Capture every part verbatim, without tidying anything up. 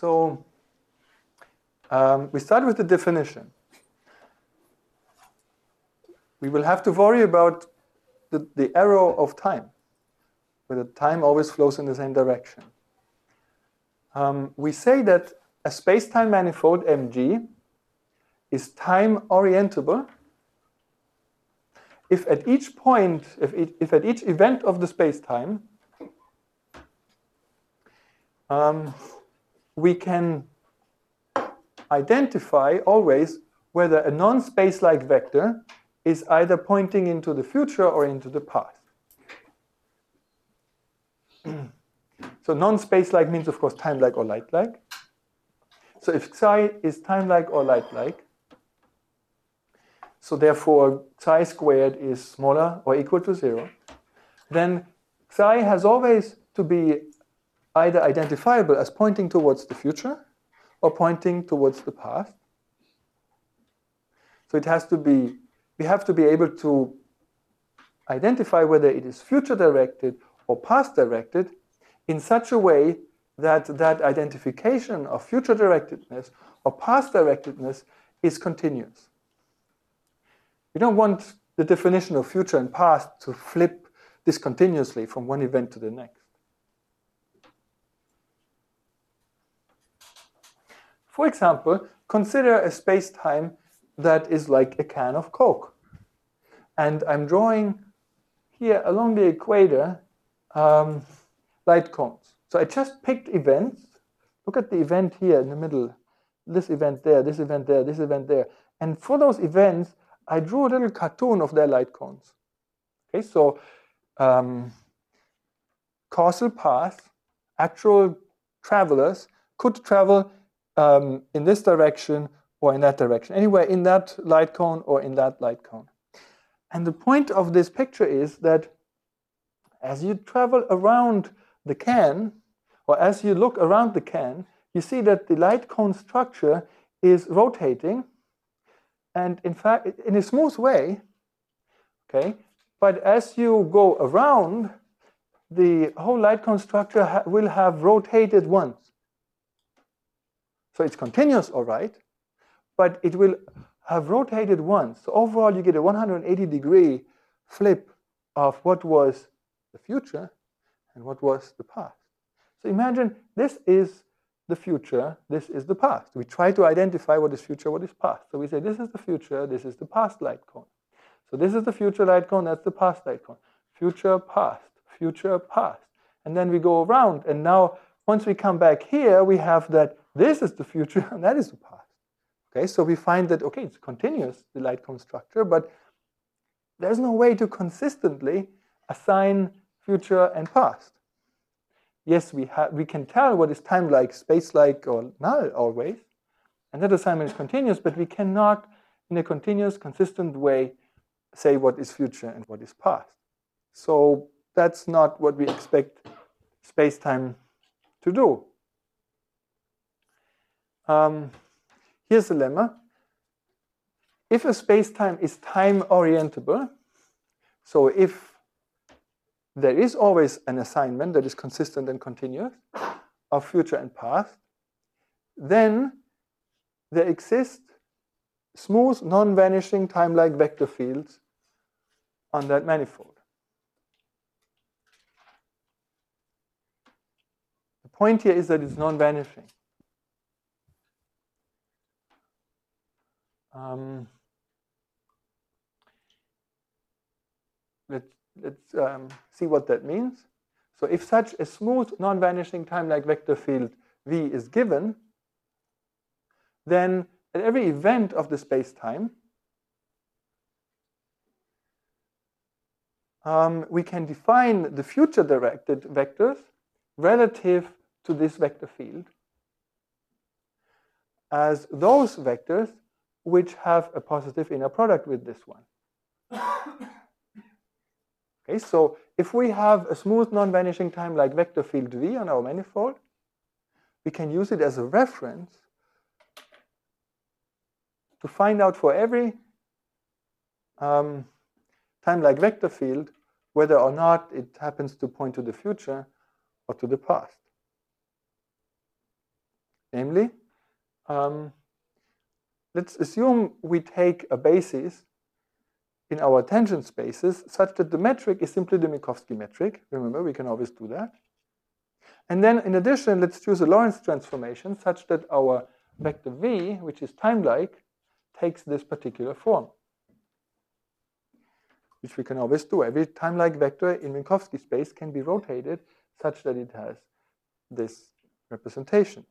So um, we start with the definition. We will have to worry about the, the arrow of time, where the time always flows in the same direction. Um, we say that a space-time manifold, M G, is time-orientable if at each point, if, it, if at each event of the space-time, um, we can identify always whether a non-space-like vector is either pointing into the future or into the past. So non-space-like means, of course, time-like or light-like. So if psi is time-like or light-like, so therefore psi squared is smaller or equal to zero, then psi has always to be either identifiable as pointing towards the future or pointing towards the past. So it has to be, we have to be able to identify whether it is future-directed or past-directed in such a way that that identification of future-directedness or past-directedness is continuous. We don't want the definition of future and past to flip discontinuously from one event to the next. For example, consider a space-time that is like a can of Coke. And I'm drawing here along the equator um, light cones. So I just picked events. Look at the event here in the middle. This event there, this event there, this event there. And for those events, I drew a little cartoon of their light cones. Okay, so um, causal paths, actual travelers could travel um, in this direction or in that direction, anywhere in that light cone or in that light cone. And the point of this picture is that as you travel around the can, or as you look around the can, you see that the light cone structure is rotating, and in fact, in a smooth way, okay? But as you go around, the whole light cone structure ha will have rotated once. So it's continuous, all right, but it will have rotated once. So overall, you get a one hundred eighty degree flip of what was the future and what was the past. So imagine this is the future, this is the past. We try to identify what is future, what is past. So we say this is the future, this is the past light cone. So this is the future light cone, that's the past light cone. Future, past, future, past. And then we go around, and now once we come back here, we have that this is the future and that is the past. Okay, so we find that, okay, it's continuous, the light cone structure, but there's no way to consistently assign future and past. Yes, we, we can tell what is time-like, space-like, or null always, and that assignment is continuous, but we cannot, in a continuous, consistent way, say what is future and what is past. So that's not what we expect space-time to do. Um, here's a lemma. If a space-time is time-orientable, so if there is always an assignment that is consistent and continuous of future and past, then there exist smooth, non-vanishing, time-like vector fields on that manifold. The point here is that it's non-vanishing. Um, let's let's um, see what that means. So if such a smooth, non-vanishing, time-like vector field V is given, then at every event of the space-time, um, we can define the future-directed vectors relative to this vector field as those vectors which have a positive inner product with this one. Okay, so if we have a smooth, non-vanishing time-like vector field V on our manifold, we can use it as a reference to find out for every um, time-like vector field whether or not it happens to point to the future or to the past. Namely, um, let's assume we take a basis in our tangent spaces such that the metric is simply the Minkowski metric. Remember, we can always do that. And then in addition, let's choose a Lorentz transformation such that our vector v, which is time-like, takes this particular form, which we can always do. Every time-like vector in Minkowski space can be rotated such that it has this representation.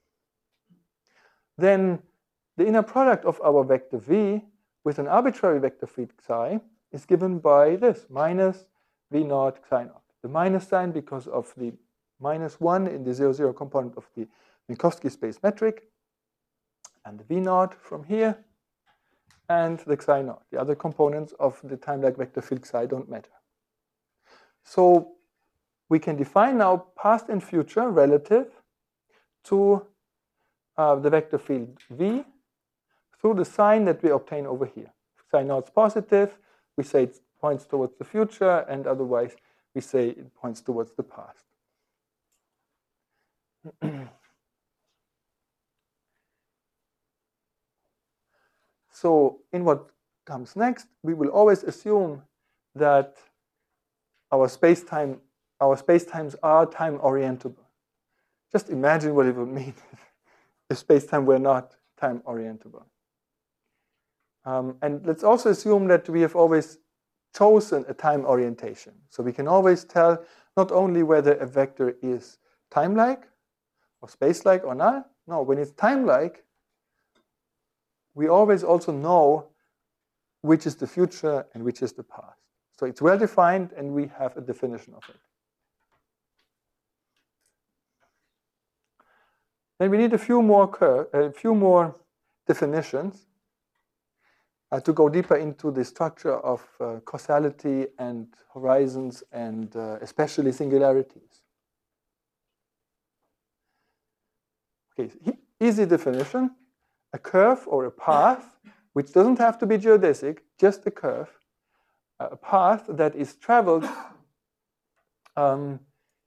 Then the inner product of our vector v with an arbitrary vector field psi is given by this, minus v naught psi naught. The minus sign because of the minus one in the zero, zero component of the Minkowski space metric, and the v naught from here, and the psi naught. The other components of the time-like vector field psi don't matter. So we can define now past and future relative to uh, the vector field v through the sign that we obtain over here. If psi naught is positive, we say it points towards the future, and otherwise we say it points towards the past. So in what comes next, we will always assume that our space-time, our space-times are time-orientable. Just imagine what it would mean if space-time were not time-orientable. Um, and let's also assume that we have always chosen a time orientation. So we can always tell not only whether a vector is time-like or space-like or not. No, when it's time-like, we always also know which is the future and which is the past. So it's well defined, and we have a definition of it. Then we need a few more cur a few more definitions uh, to go deeper into the structure of uh, causality and horizons and uh, especially singularities. Okay, easy definition. A curve or a path, which doesn't have to be geodesic, just a curve, a path that is traveled um,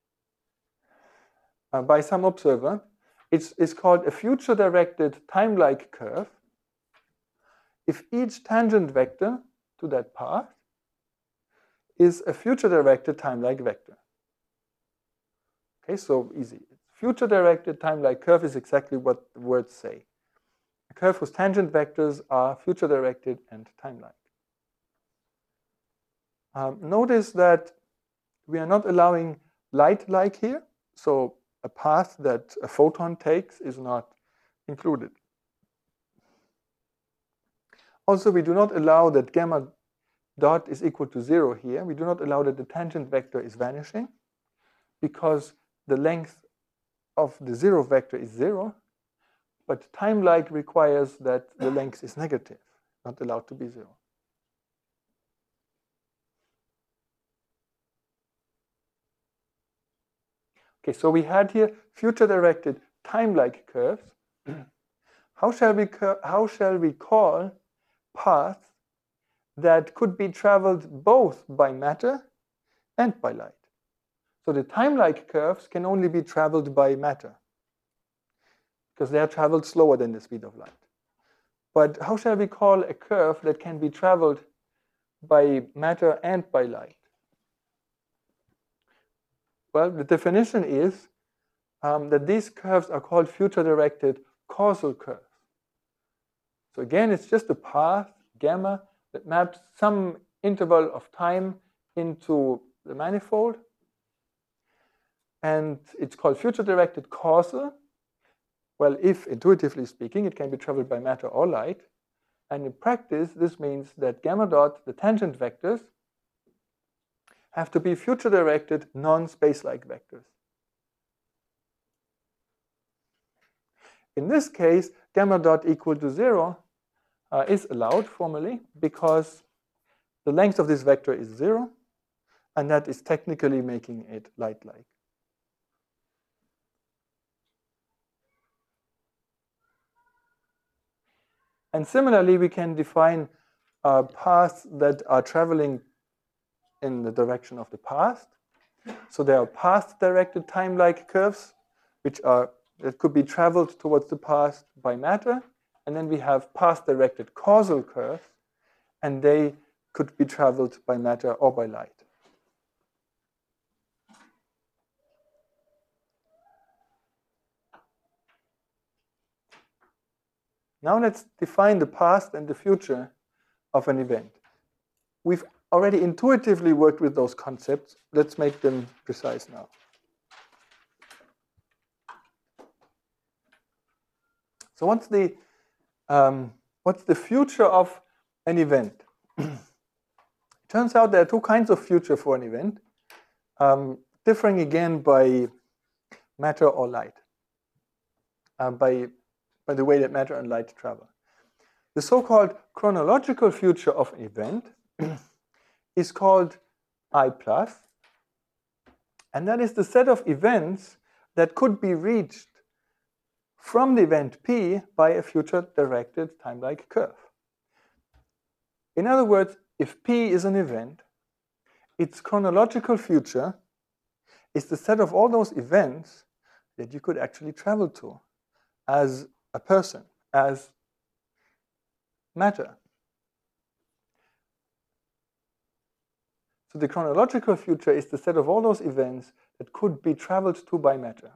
uh, by some observer. It's, it's called a future-directed time-like curve if each tangent vector to that path is a future-directed time-like vector. Okay, so easy. Future-directed time-like curve is exactly what the words say. A curve whose tangent vectors are future-directed and time-like. Um, notice that we are not allowing light-like here, so a path that a photon takes is not included. Also, we do not allow that gamma dot is equal to zero here. We do not allow that the tangent vector is vanishing because the length of the zero vector is zero, but time-like requires that the length is negative, not allowed to be zero. Okay, so we had here future-directed time-like curves. How shall we how shall we call paths that could be traveled both by matter and by light? So the time-like curves can only be traveled by matter because they are traveled slower than the speed of light. But how shall we call a curve that can be traveled by matter and by light? Well, the definition is um, that these curves are called future-directed causal curves. So again, it's just a path, gamma, that maps some interval of time into the manifold. And it's called future-directed causal. Well, if, intuitively speaking, it can be traveled by matter or light. And in practice, this means that gamma dot, the tangent vectors, have to be future-directed, non-space-like vectors. In this case, gamma dot equal to zero uh, is allowed formally because the length of this vector is zero, and that is technically making it light-like. And similarly, we can define uh, paths that are traveling in the direction of the past. So there are path-directed time-like curves, which are that could be traveled towards the past by matter. And then we have path-directed causal curves, and they could be traveled by matter or by light. Now let's define the past and the future of an event. We've already intuitively worked with those concepts. Let's make them precise now. So what's the, um, what's the future of an event? It turns out there are two kinds of future for an event, um, differing again by matter or light, uh, by, by the way that matter and light travel. The so-called chronological future of an event is called I plus, and that is the set of events that could be reached from the event P by a future-directed time-like curve. In other words, if P is an event, its chronological future is the set of all those events that you could actually travel to as a person, as matter. So the chronological future is the set of all those events that could be traveled to by matter.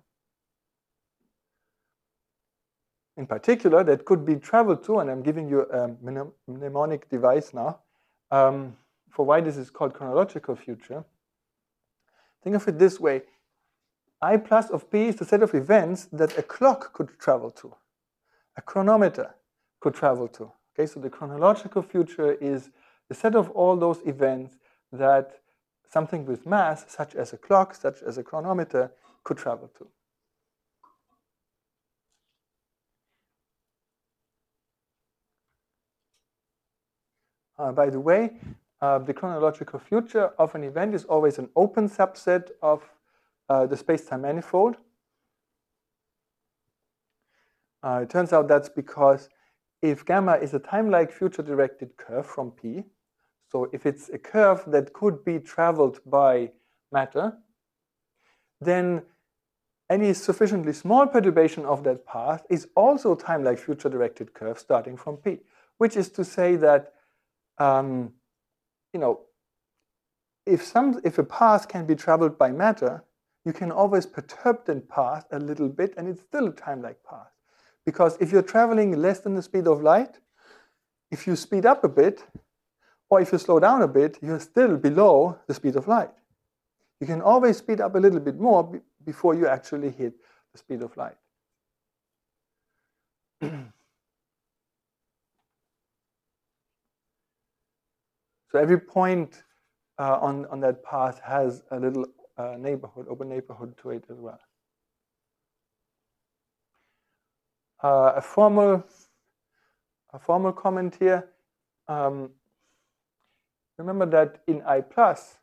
In particular, that could be traveled to, and I'm giving you a mnemonic device now, um, for why this is called chronological future. Think of it this way. I plus of P is the set of events that a clock could travel to, a chronometer could travel to. Okay, so the chronological future is the set of all those events that something with mass, such as a clock, such as a chronometer, could travel to. Uh, by the way, uh, the chronological future of an event is always an open subset of uh, the space-time manifold. Uh, it turns out that's because if gamma is a time-like future-directed curve from P, so if it's a curve that could be traveled by matter, then any sufficiently small perturbation of that path is also time-like future-directed curve starting from P, which is to say that Um, you know, if some if a path can be traveled by matter, you can always perturb that path a little bit, and it's still a time-like path. Because if you're traveling less than the speed of light, if you speed up a bit, or if you slow down a bit, you're still below the speed of light. You can always speed up a little bit more be before you actually hit the speed of light. So every point uh, on, on that path has a little uh, neighborhood, open neighborhood to it as well. Uh, a formal, a formal comment here. Um, remember that in I plus,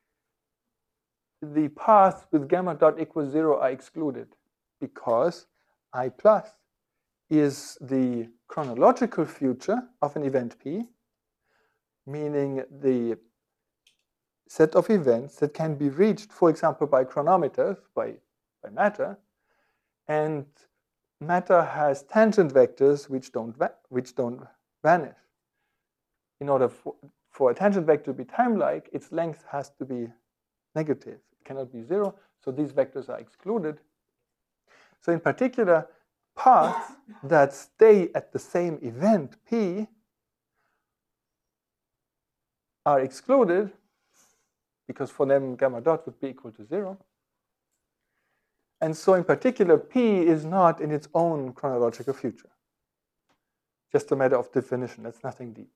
the paths with gamma dot equals zero are excluded because I plus is the chronological future of an event P, meaning the set of events that can be reached, for example, by chronometers, by, by matter, and matter has tangent vectors which don't, which don't vanish. In order for, for a tangent vector to be time-like, its length has to be negative. It cannot be zero, so these vectors are excluded. So in particular, paths that stay at the same event, P, are excluded, because for them gamma dot would be equal to zero. And so in particular, P is not in its own chronological future. Just a matter of definition, that's nothing deep.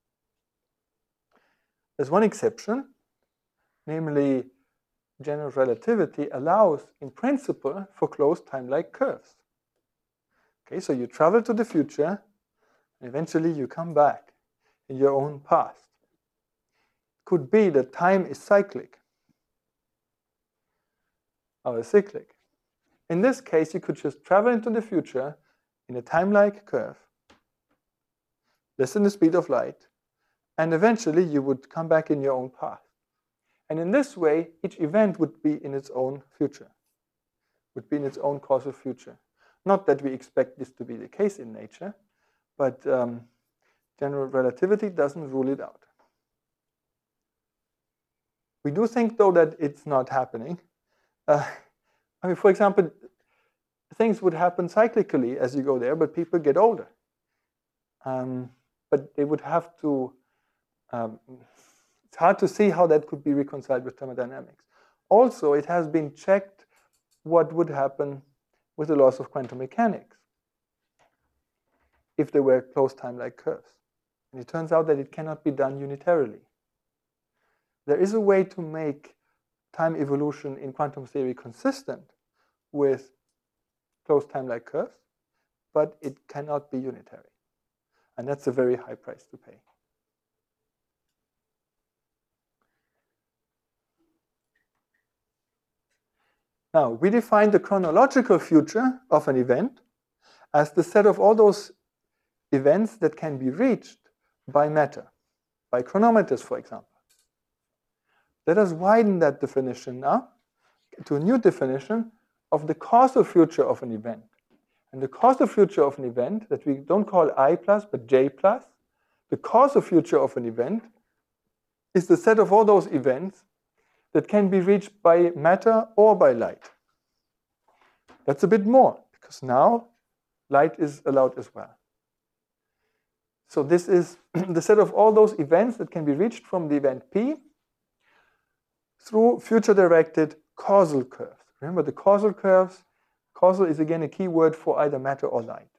There's one exception, namely general relativity allows, in principle, for closed time-like curves. Okay, so you travel to the future, and eventually you come back in your own past. Could be that time is cyclic or cyclic. In this case, you could just travel into the future in a time-like curve, less than the speed of light, and eventually you would come back in your own path. And in this way, each event would be in its own future, would be in its own causal future. Not that we expect this to be the case in nature, but um, general relativity doesn't rule it out. We do think, though, that it's not happening. Uh, I mean, for example, things would happen cyclically as you go there, but people get older. Um, but they would have to, um, it's hard to see how that could be reconciled with thermodynamics. Also, it has been checked what would happen with the laws of quantum mechanics if there were closed time-like curves. And it turns out that it cannot be done unitarily. There is a way to make time evolution in quantum theory consistent with closed time-like curves, but it cannot be unitary. And that's a very high price to pay. Now, we define the chronological future of an event as the set of all those events that can be reached by matter, by chronometers, for example. Let us widen that definition now to a new definition of the causal future of an event. And the causal future of an event that we don't call I plus, but J plus, the causal future of an event is the set of all those events that can be reached by matter or by light. That's a bit more, because now light is allowed as well. So this is the set of all those events that can be reached from the event P through future-directed causal curves. Remember the causal curves? Causal is again a key word for either matter or light.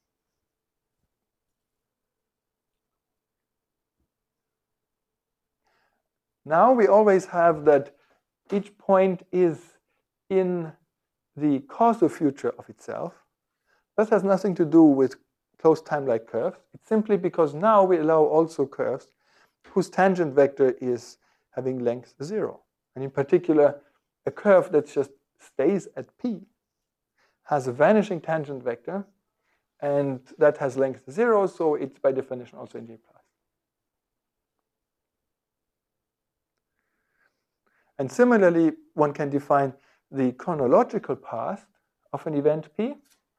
Now we always have that each point is in the causal future of itself. That has nothing to do with closed time-like curves. It's simply because now we allow also curves whose tangent vector is having length zero. And in particular, a curve that just stays at P has a vanishing tangent vector, and that has length zero, so it's by definition also in J plus. And similarly, one can define the chronological past of an event P,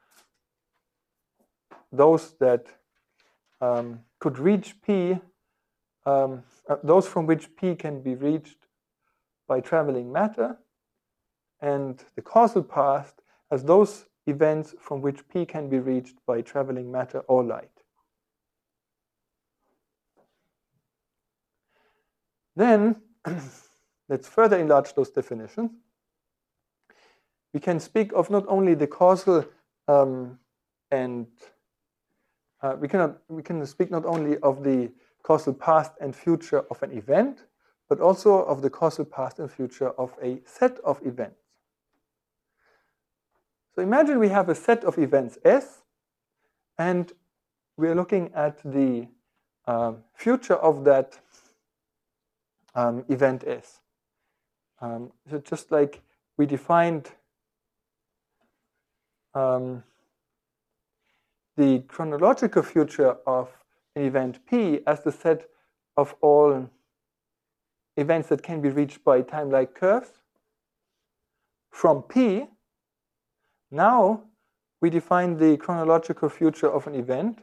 those that um, could reach P, um, uh, those from which P can be reached by traveling matter, and the causal past as those events from which P can be reached by traveling matter or light. Then, let's further enlarge those definitions. We can speak of not only the causal um, and uh, we cannot we can speak not only of the causal past and future of an event, but also of the causal past and future of a set of events. So imagine we have a set of events S, and we're looking at the um, future of that um, event S. Um, so just like we defined um, the chronological future of an event P as the set of all events that can be reached by time-like curves from P, now we define the chronological future of an event,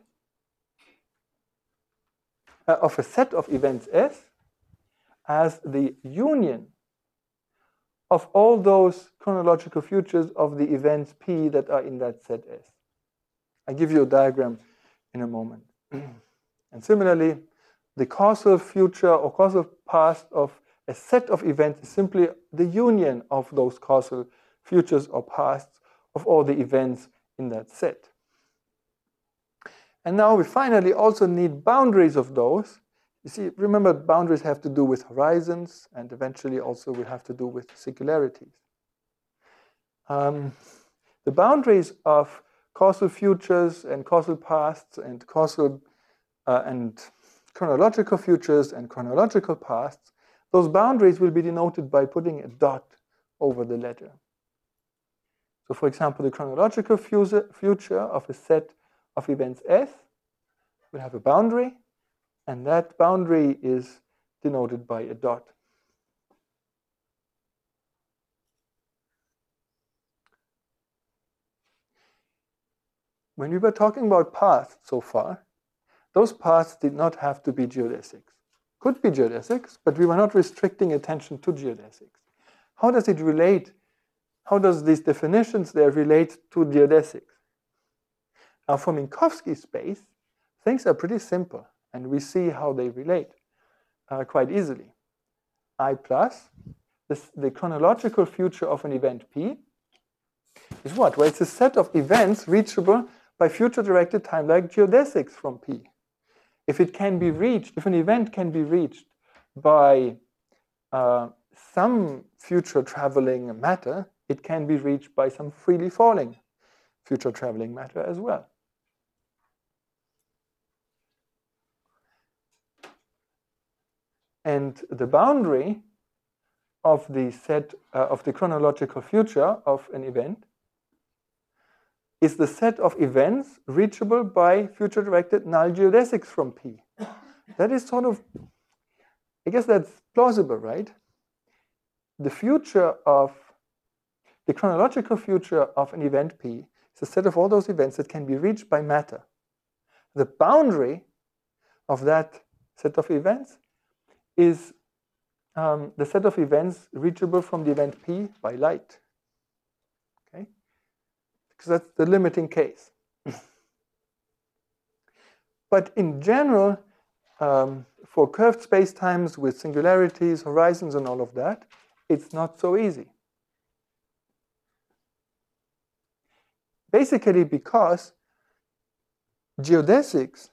uh, of a set of events S, as the union of all those chronological futures of the events P that are in that set S. I'll give you a diagram in a moment. And similarly, the causal future or causal past of a set of events is simply the union of those causal futures or pasts of all the events in that set. And now we finally also need boundaries of those. You see, remember, boundaries have to do with horizons, and eventually also will have to do with singularities. Um, the boundaries of causal futures and causal pasts and causal uh, and chronological futures and chronological pasts, those boundaries will be denoted by putting a dot over the letter. So for example, the chronological future of a set of events S will have a boundary, and that boundary is denoted by a dot. when we were talking about paths so far, those paths did not have to be geodesics. Could be geodesics, but we were not restricting attention to geodesics. How does it relate? How does these definitions there relate to geodesics? Now, for Minkowski space, things are pretty simple, and we see how they relate uh, quite easily. I plus, this, the chronological future of an event P, is what? Well, it's a set of events reachable by future-directed time like geodesics from P. If it can be reached, if an event can be reached by uh, some future traveling matter, it can be reached by some freely falling future traveling matter as well. And the boundary of the set uh, of the chronological future of an event is the set of events reachable by future-directed null geodesics from P. That is sort of, I guess that's plausible, right? The future of, the chronological future of an event P is a set of all those events that can be reached by matter. The boundary of that set of events is um, the set of events reachable from the event P by light. Okay? Because that's the limiting case. But in general, um, for curved spacetimes with singularities, horizons, and all of that, it's not so easy. Basically because geodesics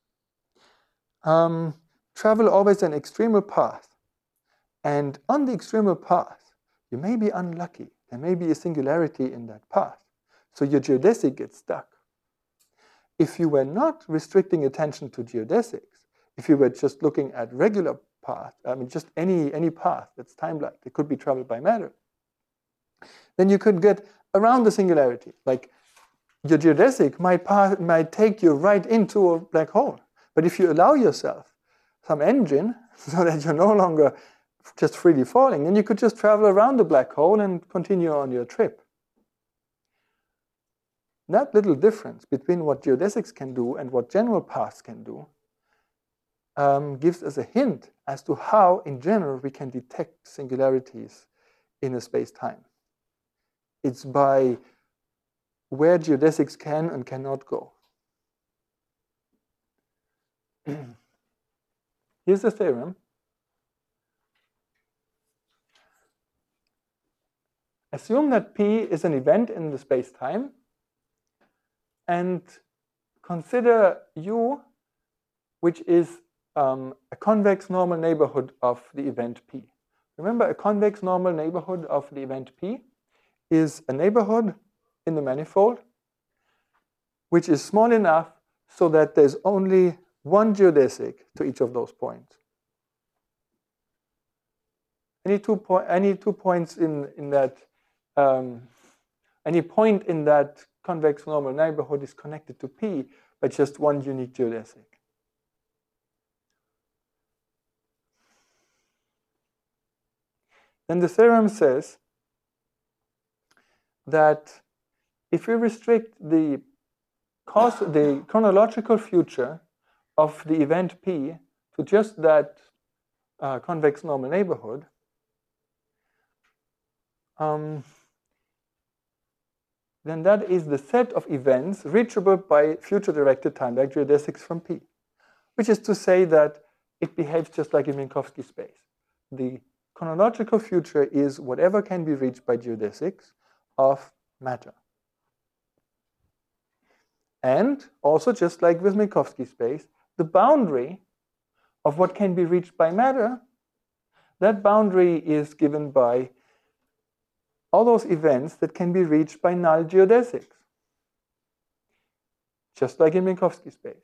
um, travel always an extremal path. And on the extremal path, you may be unlucky. There may be a singularity in that path. So your geodesic gets stuck. If you were not restricting attention to geodesics, if you were just looking at regular path, I mean just any, any path that's time-like, it could be traveled by matter, then you could get around the singularity. Like your geodesic might, path, might take you right into a black hole. But if you allow yourself some engine so that you're no longer just freely falling, then you could just travel around the black hole and continue on your trip. That little difference between what geodesics can do and what general paths can do um, gives us a hint as to how, in general, we can detect singularities in a space-time. It's by where geodesics can and cannot go. Here's the theorem. Assume that P is an event in the space-time and consider U, which is um, a convex normal neighborhood of the event P. Remember, a convex normal neighborhood of the event P is a neighborhood in the manifold which is small enough so that there's only one geodesic to each of those points. Any two, po any two points in, in that, um, any point in that convex normal neighborhood is connected to P by just one unique geodesic. Then the theorem says that if we restrict the, cause, the chronological future of the event P to just that uh, convex normal neighborhood, um, then that is the set of events reachable by future-directed time-like geodesics from P, which is to say that it behaves just like in Minkowski space. The chronological future is whatever can be reached by geodesics of matter. And also, just like with Minkowski space, the boundary of what can be reached by matter, that boundary is given by all those events that can be reached by null geodesics, just like in Minkowski space.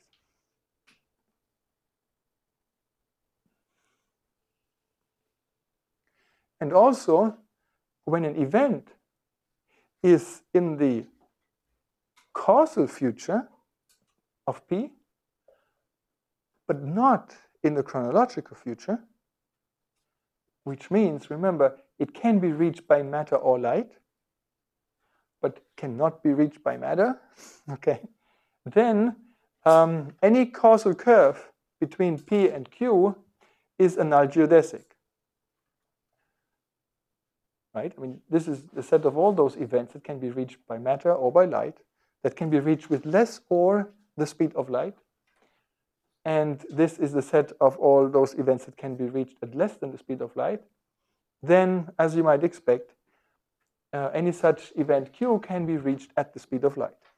And also, when an event is in the causal future of P, but not in the chronological future, which means, remember, it can be reached by matter or light, but cannot be reached by matter, okay? then um, any causal curve between P and Q is a null geodesic. Right? I mean, this is the set of all those events that can be reached by matter or by light, that can be reached with less or the speed of light. And this is the set of all those events that can be reached at less than the speed of light. Then, as you might expect, uh, any such event Q can be reached at the speed of light.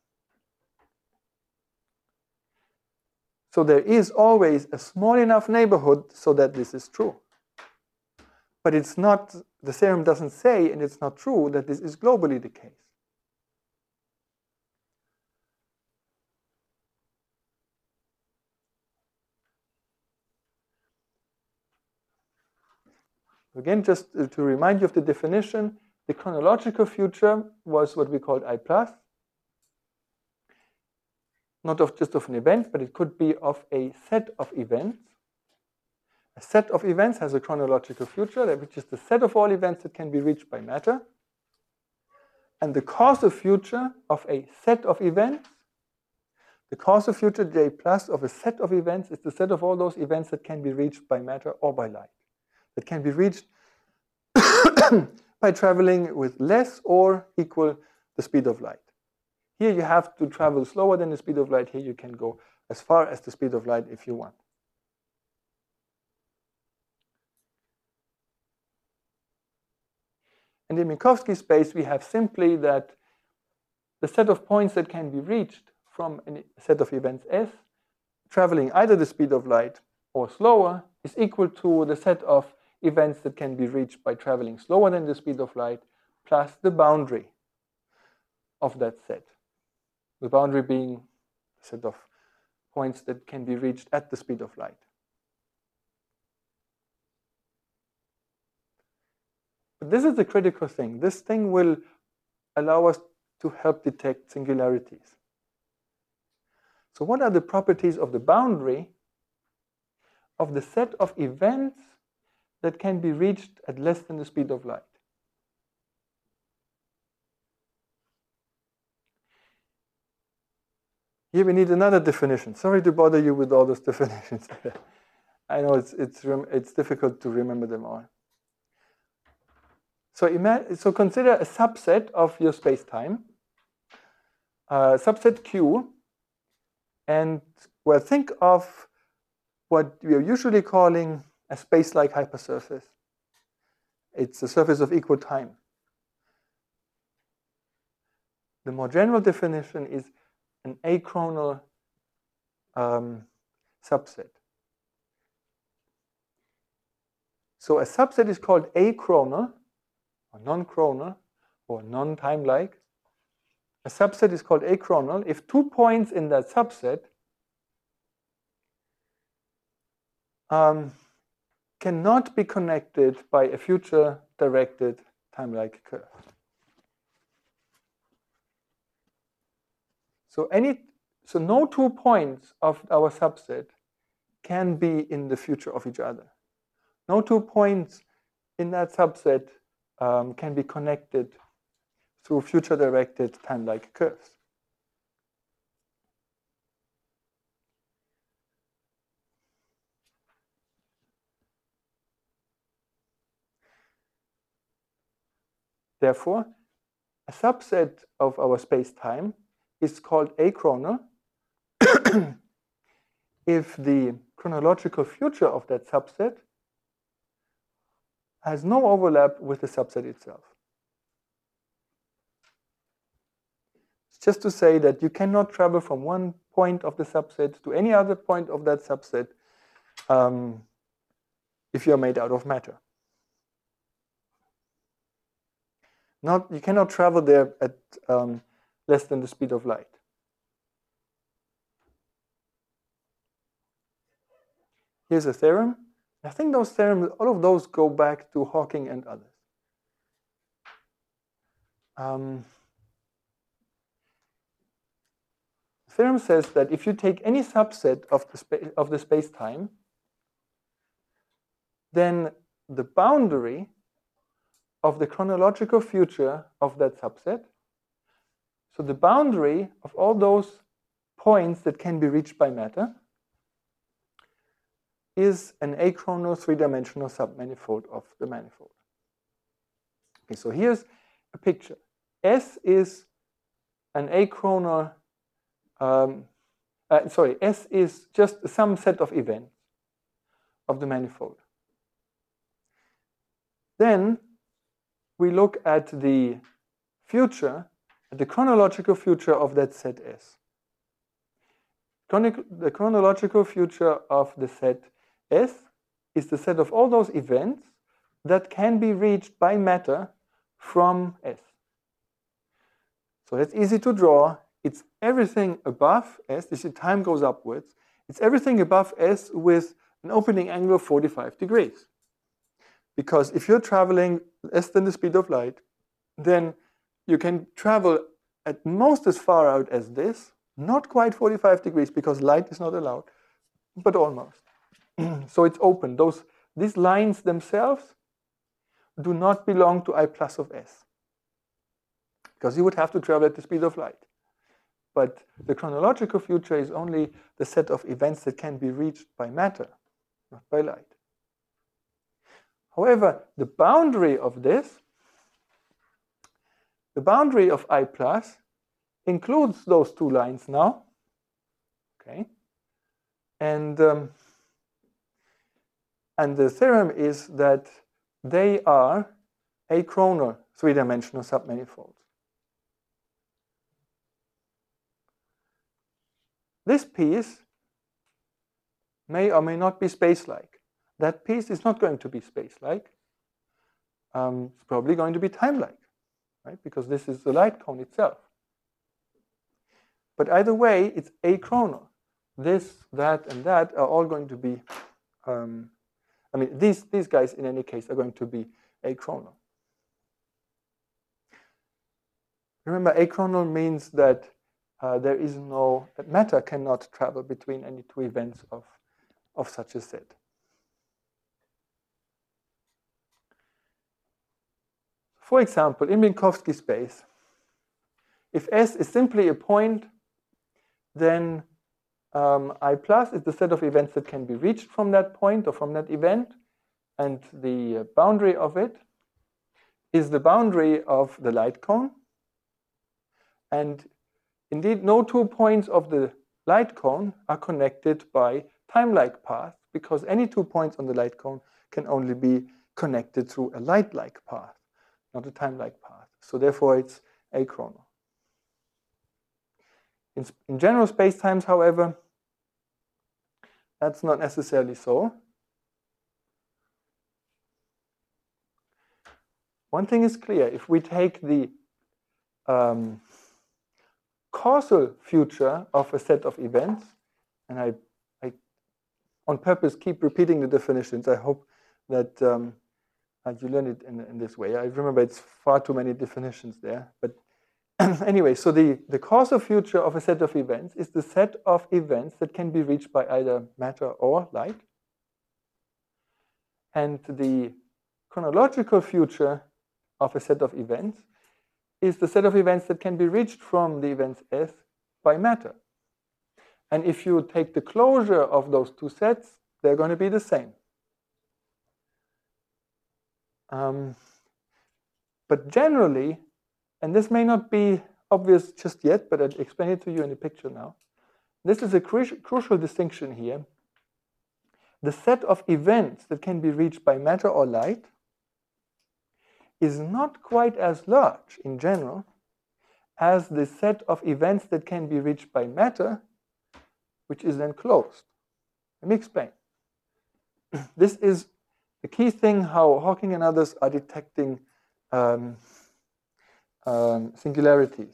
So there is always a small enough neighborhood so that this is true. But it's not, the theorem doesn't say, and it's not true, that this is globally the case. Again, just to remind you of the definition, the chronological future was what we called I plus. Not of just of an event, but it could be of a set of events. A set of events has a chronological future, which is the set of all events that can be reached by matter. And the causal future of a set of events, the causal future J plus of a set of events is the set of all those events that can be reached by matter or by light. That can be reached by traveling with less or equal the speed of light. Here you have to travel slower than the speed of light. Here you can go as far as the speed of light if you want. And in Minkowski space, we have simply that the set of points that can be reached from a set of events S, traveling either the speed of light or slower, is equal to the set of events that can be reached by traveling slower than the speed of light, plus the boundary of that set. The boundary being a set of points that can be reached at the speed of light. But this is the critical thing. This thing will allow us to help detect singularities. So what are the properties of the boundary of the set of events that can be reached at less than the speed of light? Here we need another definition. Sorry to bother you with all those definitions. I know it's, it's, it's difficult to remember them all. So, imagine, so consider a subset of your space-time, uh, subset Q, and well, think of what we are usually calling a space-like hypersurface. It's a surface of equal time. The more general definition is an achronal um, subset. So a subset is called achronal, or non-chronal, or non-time-like. A subset is called achronal if two points in that subset um, cannot be connected by a future-directed time-like curve. So any, so no two points of our subset can be in the future of each other. No two points in that subset um, can be connected through future-directed time-like curves. Therefore, a subset of our space-time is called achronal if the chronological future of that subset has no overlap with the subset itself. It's just to say that you cannot travel from one point of the subset to any other point of that subset um, if you're made out of matter. Not, you cannot travel there at um, less than the speed of light. Here's a theorem. I think those theorems, all of those go back to Hawking and others. Um, the theorem says that if you take any subset of the, spa of the space-time, then the boundary of the chronological future of that subset, so the boundary of all those points that can be reached by matter is an achronal three-dimensional submanifold of the manifold. Okay, so here's a picture. S is an achronal, um, uh, sorry, S is just some set of events of the manifold. Then we look at the future, at the chronological future of that set S. Chronic, the chronological future of the set S is the set of all those events that can be reached by matter from S. So that's easy to draw. It's everything above S. You see, time goes upwards. It's everything above S with an opening angle of forty-five degrees. Because if you're traveling less than the speed of light, then you can travel at most as far out as this, not quite forty-five degrees because light is not allowed, but almost. So it's open. Those, these lines themselves do not belong to I plus of S, because you would have to travel at the speed of light. But the chronological future is only the set of events that can be reached by matter, not by light. However, the boundary of this, the boundary of I plus, includes those two lines now. Okay, and um, and the theorem is that they are achronal three-dimensional submanifolds. This piece may or may not be space-like. That piece is not going to be space-like. Um, it's probably going to be time-like, right? Because this is the light cone itself. But either way, it's achronal. This, that, and that are all going to be, um, I mean, these, these guys in any case are going to be achronal. Remember, achronal means that uh, there is no, that matter cannot travel between any two events of, of such a set. For example, in Minkowski space, if S is simply a point, then um, I plus is the set of events that can be reached from that point or from that event, and the boundary of it is the boundary of the light cone. And indeed, no two points of the light cone are connected by time-like paths, because any two points on the light cone can only be connected through a light-like path, not a time-like path. So therefore, it's achronal. In, in general spacetimes, however, that's not necessarily so. One thing is clear. If we take the um, causal future of a set of events, and I, I on purpose keep repeating the definitions. I hope that um, you learn it in, in this way. I remember it's far too many definitions there. But anyway, so the, the causal future of a set of events is the set of events that can be reached by either matter or light. And the chronological future of a set of events is the set of events that can be reached from the events S by matter. And if you take the closure of those two sets, they're going to be the same. Um, but generally, and this may not be obvious just yet, but I'll explain it to you in the picture now. This is a cru crucial distinction here. The set of events that can be reached by matter or light is not quite as large in general as the set of events that can be reached by matter, which is then closed. Let me explain. This is the key thing how Hawking and others are detecting um, um, singularities.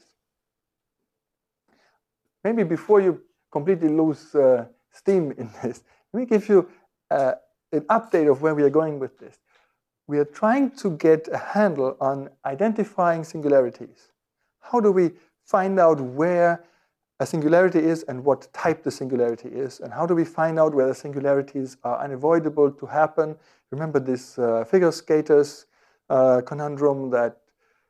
Maybe before you completely lose uh, steam in this, let me give you uh, an update of where we are going with this. We are trying to get a handle on identifying singularities. How do we find out where a singularity is and what type the singularity is? And how do we find out whether singularities are unavoidable to happen? Remember this uh, figure skaters uh, conundrum that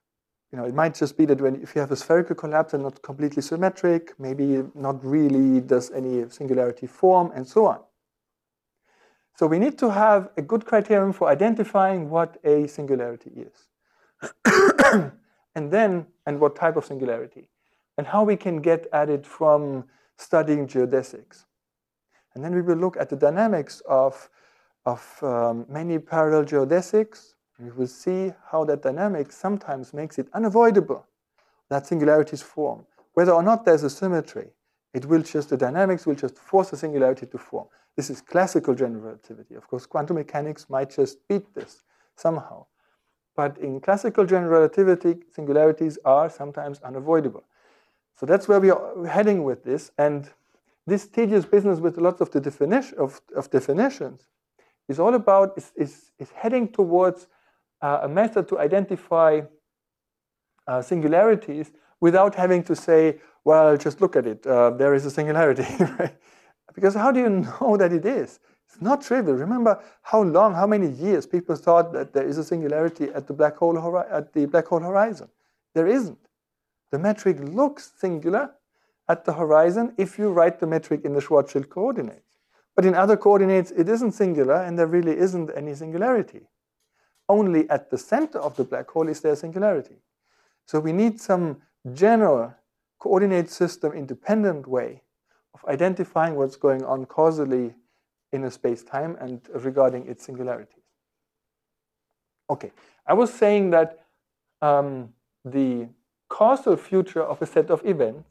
you know, it might just be that when if you have a spherical collapse and not completely symmetric, maybe not really does any singularity form, and so on. So we need to have a good criterion for identifying what a singularity is. And then, and what type of singularity, and how we can get at it from studying geodesics. And then we will look at the dynamics of, of um, many parallel geodesics. We will see how that dynamic sometimes makes it unavoidable that singularities form. Whether or not there's a symmetry, it will just, the dynamics will just force a singularity to form. This is classical general relativity. Of course, quantum mechanics might just beat this somehow. But in classical general relativity, singularities are sometimes unavoidable. So that's where we are heading with this. And this tedious business with lots of the definition of, of definitions is all about, is, is, is heading towards uh, a method to identify uh, singularities without having to say, well, just look at it, uh, there is a singularity, right? Because how do you know that it is? It's not trivial. Remember how long, how many years people thought that there is a singularity at the black hole, at the black hole horizon. There isn't. The metric looks singular at the horizon if you write the metric in the Schwarzschild coordinates. But in other coordinates, it isn't singular, and there really isn't any singularity. Only at the center of the black hole is there a singularity. So we need some general coordinate system independent way of identifying what's going on causally in a space-time and regarding its singularities. Okay, I was saying that um, the causal future of a set of events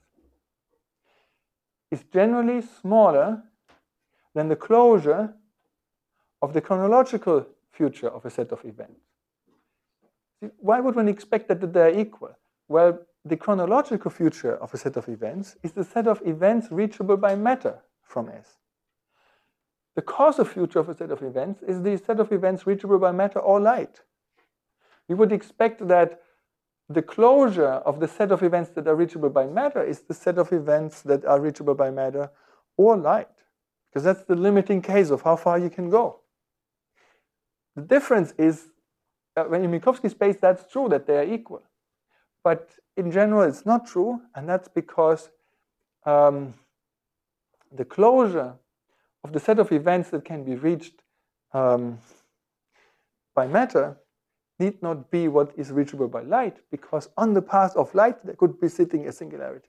is generally smaller than the closure of the chronological future of a set of events. See, why would one expect that they're equal? Well, the chronological future of a set of events is the set of events reachable by matter from S. The causal future of a set of events is the set of events reachable by matter or light. We would expect that the closure of the set of events that are reachable by matter is the set of events that are reachable by matter or light, because that's the limiting case of how far you can go. The difference is, uh, when in Minkowski space, that's true that they are equal. But in general, it's not true, and that's because um, the closure of the set of events that can be reached um, by matter need not be what is reachable by light, because on the path of light, there could be sitting a singularity.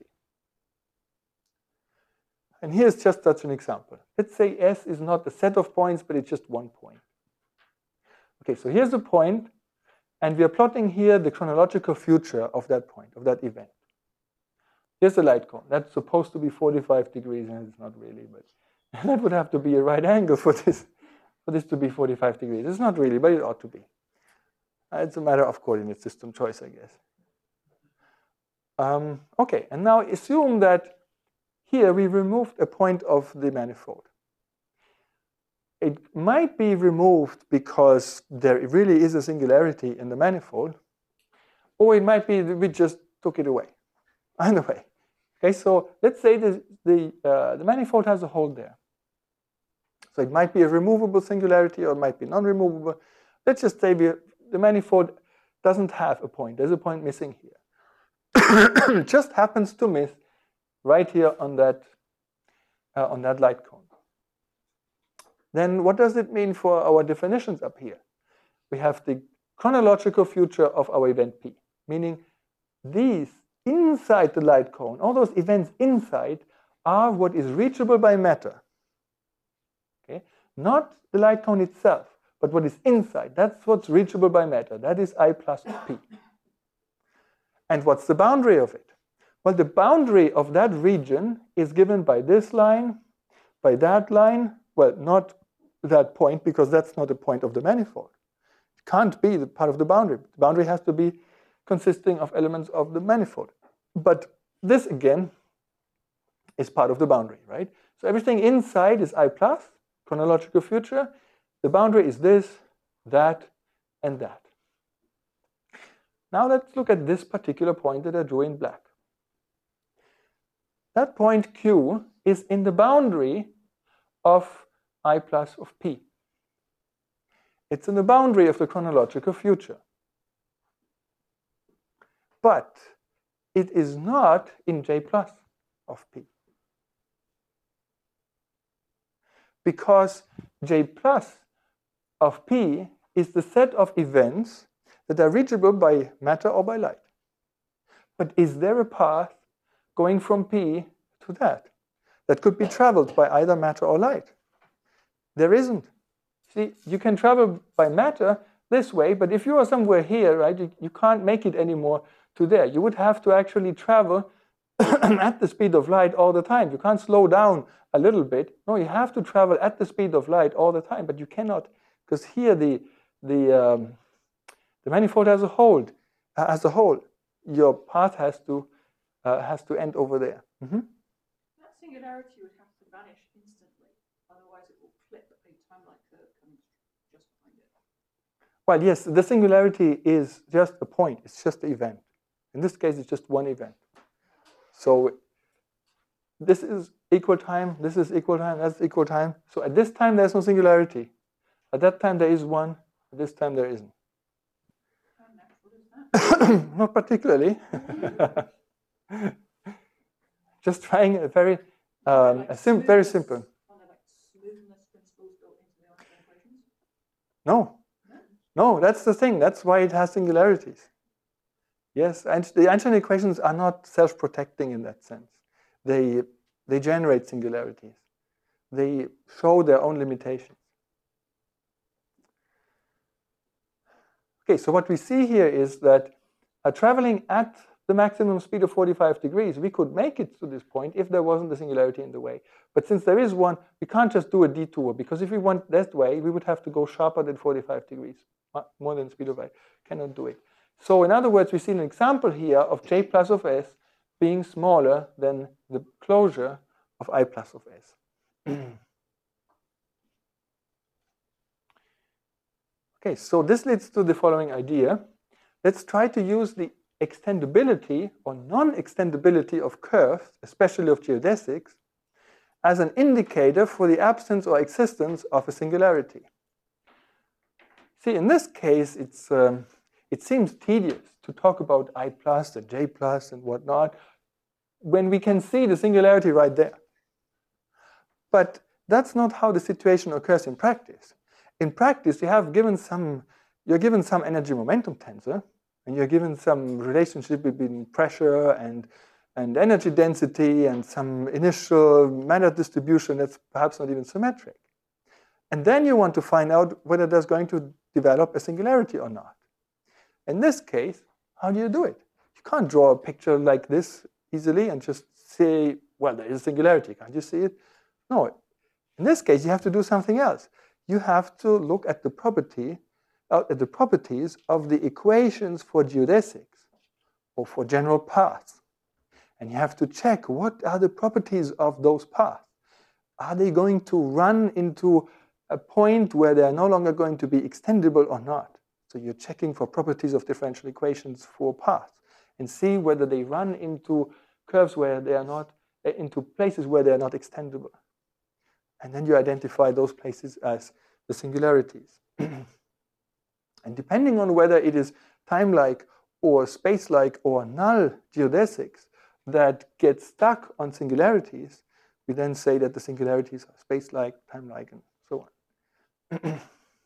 And here's just such an example. Let's say S is not a set of points, but it's just one point. Okay, so here's the point, and we are plotting here the chronological future of that point, of that event. Here's the light cone. That's supposed to be forty-five degrees, and it's not really, but that would have to be a right angle for this, for this to be forty-five degrees. It's not really, but it ought to be. It's a matter of coordinate system choice, I guess. Um, okay, and now assume that here we removed a point of the manifold. It might be removed because there really is a singularity in the manifold, or it might be that we just took it away. Either way. Okay, so let's say the, the, uh, the manifold has a hole there. So it might be a removable singularity, or it might be non-removable. Let's just say we, the manifold doesn't have a point. There's a point missing here. It just happens to miss right here on that, uh, on that light cone. Then what does it mean for our definitions up here? We have the chronological future of our event P, meaning these inside the light cone, all those events inside, are what is reachable by matter. Okay? Not the light cone itself, but what is inside. That's what's reachable by matter. That is I plus P. And what's the boundary of it? Well, the boundary of that region is given by this line, by that line. Well, not that point, because that's not a point of the manifold. It can't be the part of the boundary. The boundary has to be consisting of elements of the manifold. But this, again, is part of the boundary, right? So everything inside is I plus, chronological future. The boundary is this, that, and that. Now let's look at this particular point that I drew in black. That point Q is in the boundary of I plus of P. It's in the boundary of the chronological future. but it is not in J plus of P. Because J plus of P is the set of events that are reachable by matter or by light. But is there a path going from P to that that could be traveled by either matter or light? There isn't. See, you can travel by matter this way, but if you are somewhere here, right, you, you can't make it anymore to there. You would have to actually travel at the speed of light all the time. You can't slow down a little bit. No, you have to travel at the speed of light all the time, but you cannot, because here the the um, the manifold as a whole, uh, as a whole, your path has to uh, has to end over there. Mm-hmm. That singularity would have to vanish instantly, otherwise it will clip a time-like curve coming just behind it. Well, yes, the singularity is just a point. It's just an event. In this case, it's just one event. So this is equal time, this is equal time, that's equal time. So at this time, there's no singularity. At that time, there is one. At this time, there isn't. How natural is that? Not particularly. Just trying a very, um, a sim very simple. Are there like smoothness principles built into the Einstein equations? No. No, that's the thing. That's why it has singularities. Yes, and the Einstein equations are not self-protecting in that sense. They, they generate singularities. They show their own limitations. Okay, so what we see here is that uh, traveling at the maximum speed of forty-five degrees, we could make it to this point if there wasn't a singularity in the way. But since there is one, we can't just do a detour, because if we went that way, we would have to go sharper than forty-five degrees, more than the speed of light. Cannot do it. So in other words, we see an example here of J plus of S being smaller than the closure of I plus of S. Okay, so this leads to the following idea. Let's try to use the extendability or non-extendability of curves, especially of geodesics, as an indicator for the absence or existence of a singularity. See, in this case, it's, um, it seems tedious to talk about I plus and J plus and whatnot when we can see the singularity right there. But that's not how the situation occurs in practice. In practice, you have given some, you're given some energy momentum tensor, and you're given some relationship between pressure and, and energy density and some initial matter distribution that's perhaps not even symmetric. And then you want to find out whether there's going to develop a singularity or not. In this case, how do you do it? You can't draw a picture like this easily and just say, well, there is a singularity. Can't you see it? No. In this case, you have to do something else. You have to look at the property, uh, at the properties of the equations for geodesics or for general paths. And you have to check what are the properties of those paths. Are they going to run into a point where they are no longer going to be extendable or not? So you're checking for properties of differential equations for paths and see whether they run into curves where they are not, uh, into places where they are not extendable. And then you identify those places as the singularities. And depending on whether it is time-like or space-like or null geodesics that get stuck on singularities, we then say that the singularities are space-like, time-like, and so on.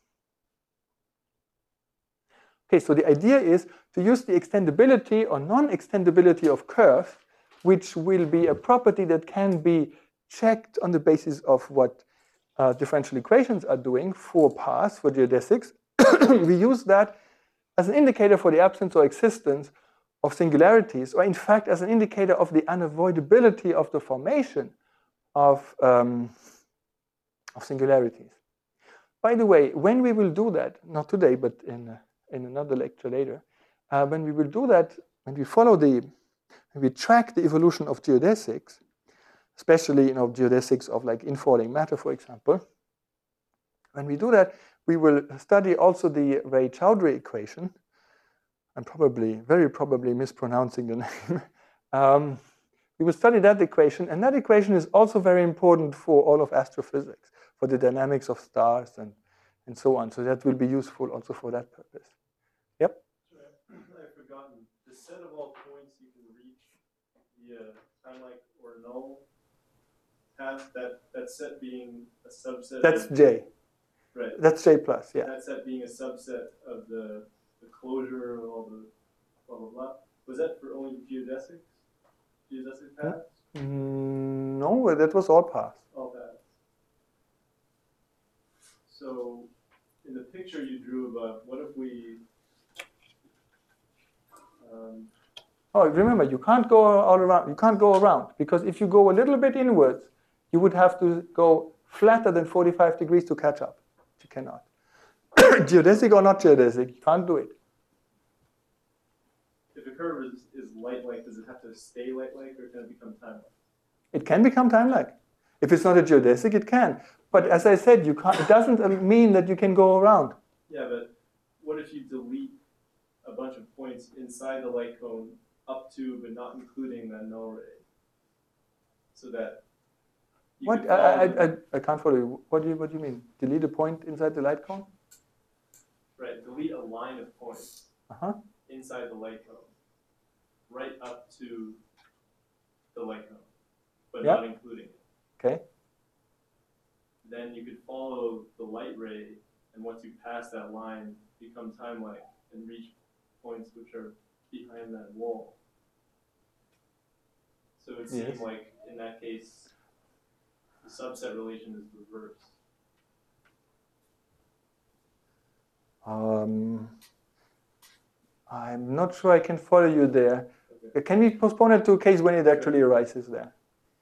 Okay, so the idea is to use the extendability or non-extendability of curves, which will be a property that can be checked on the basis of what uh, differential equations are doing for paths, for geodesics. We use that as an indicator for the absence or existence of singularities, or in fact as an indicator of the unavoidability of the formation of, um, of singularities. By the way, when we will do that, not today, but in, uh, in another lecture later, uh, when we will do that, when we follow the, when we track the evolution of geodesics, especially you know, geodesics of like infalling matter, for example, when we do that, we will study also the Ray-Chowdhury equation. I'm probably, very probably mispronouncing the name. um, we will study that equation, and that equation is also very important for all of astrophysics, for the dynamics of stars and, and so on. So that will be useful also for that purpose. Yep? I've forgotten. The set of all points you can reach via time-like or null path, that, that set being a subset That's of, J. right. That's J plus, yeah. That set being a subset of the, the closure of all the blah, blah, blah. Was that for only geodesics? Geodesic paths? Mm, no, that was all paths. All paths. So in the picture you drew above, what if we um, Oh, remember, you can't go all around. You can't go around because if you go a little bit inwards, you would have to go flatter than forty-five degrees to catch up. You cannot. Geodesic or not geodesic, you can't do it. if a curve is, is light-like, does it have to stay light-like, or can it become time-like? It can become time-like. If it's not a geodesic, it can. But as I said, you can't, it doesn't mean that you can go around. Yeah, but what if you delete a bunch of points inside the light cone up to, but not including that null ray? So that you What? could I, I, follow- I, I can't follow you. What do you. What do you mean? Delete a point inside the light cone? Right, delete a line of points Uh-huh. inside the light cone, right up to the light cone, but Yeah. not including it. Okay. Then you could follow the light ray, and once you pass that line, become time-like and reach points which are behind that wall. So it Yes. seemed like, in that case, the subset relation is reversed. Um, I'm not sure I can follow you there. Okay. Can we postpone it to a case when it actually arises there?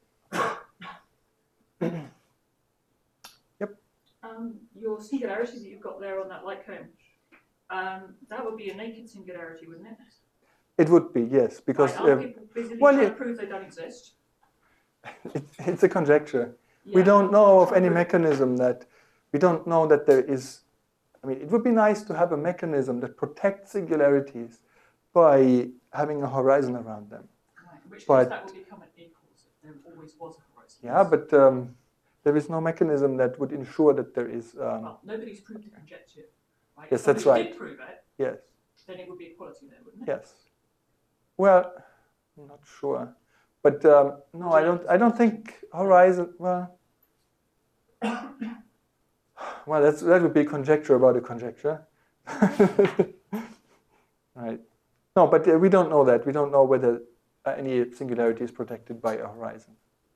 Um, your singularity that you've got there on that light cone, um, that would be a naked singularity, wouldn't it? It would be, yes, because Right, aren't uh, people busily well, trying yeah. to prove they don't exist? it, it's a conjecture. We Yeah. don't know of Try and any prove- mechanism that, we don't know that there is, I mean, it would be nice to have a mechanism that protects singularities by having a horizon around them. Right, in which case but- that would become an equals if there always was a horizon. Yeah, but um, there is no mechanism that would ensure that there is, um, Well, nobody's proved the conjecture. Right? Yes, If that's somebody right. did prove it, yes, then it would be equality there, wouldn't it? yes. Well, I'm not sure. But um, no, I don't, I don't think horizon, well, well, that's, that would be conjecture about a conjecture. Right. No, but uh, we don't know that. We don't know whether uh, any singularity is protected by a horizon.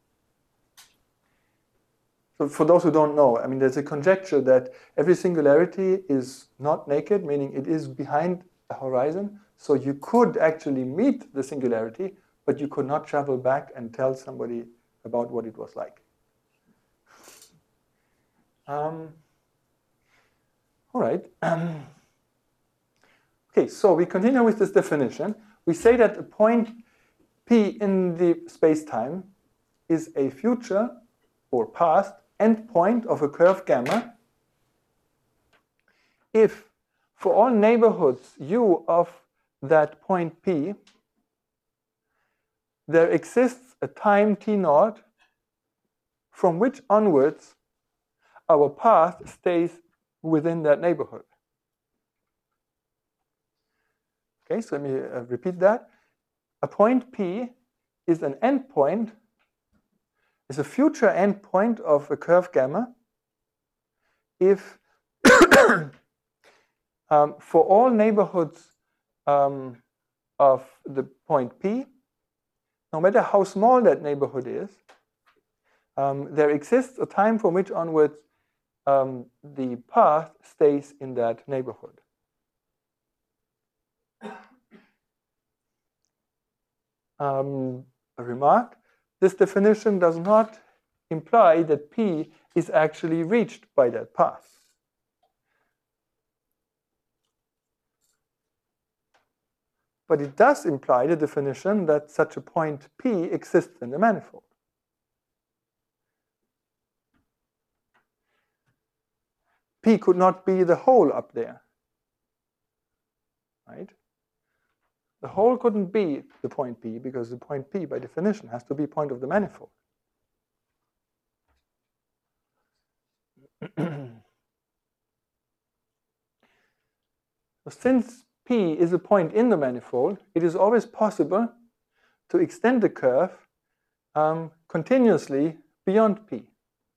So for those who don't know, I mean, there's a conjecture that every singularity is not naked, meaning it is behind a horizon. So you could actually meet the singularity, but you could not travel back and tell somebody about what it was like. Um, all right. Um, okay, so we continue with this definition. We say that a point P in the space-time is a future or past endpoint of a curve gamma if for all neighborhoods U of that point P, there exists a time T naught from which onwards our path stays within that neighborhood. Okay, so let me uh, repeat that. A point P is an endpoint, is a future endpoint of a curve gamma if um, for all neighborhoods um, of the point P, no matter how small that neighborhood is, um, there exists a time from which onwards um, the path stays in that neighborhood. Um, a remark, this definition does not imply that P is actually reached by that path. But it does imply the definition that such a point P exists in the manifold. P could not be the hole up there, right? The hole couldn't be the point P because the point P, by definition, has to be point of the manifold. So since P is a point in the manifold, it is always possible to extend the curve um, continuously beyond P.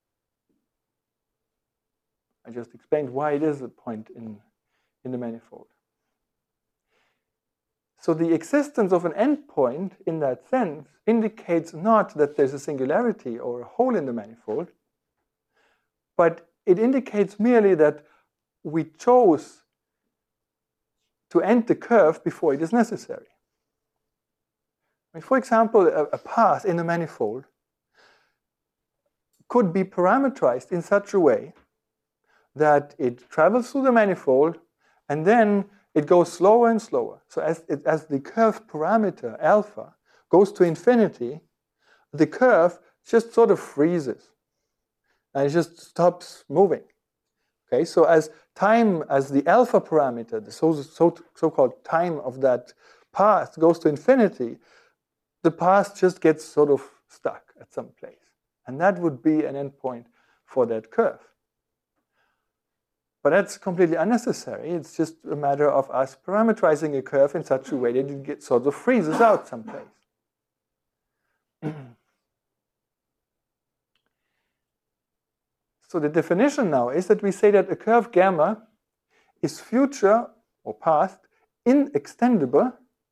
I just explained why it is a point in, in the manifold. So the existence of an endpoint in that sense indicates not that there's a singularity or a hole in the manifold, but it indicates merely that we chose to end the curve before it is necessary. I mean, for example, a, a path in a manifold could be parameterized in such a way that it travels through the manifold and then it goes slower and slower. So as, it, as the curve parameter, alpha, goes to infinity, the curve just sort of freezes and it just stops moving. Okay, so as time, as the alpha parameter, the so, so, so-called time of that path goes to infinity, the path just gets sort of stuck at some place. And that would be an endpoint for that curve. But that's completely unnecessary. It's just a matter of us parameterizing a curve in such a way that it gets, sort of freezes out someplace. So the definition now is that we say that a curve gamma is future or past inextendable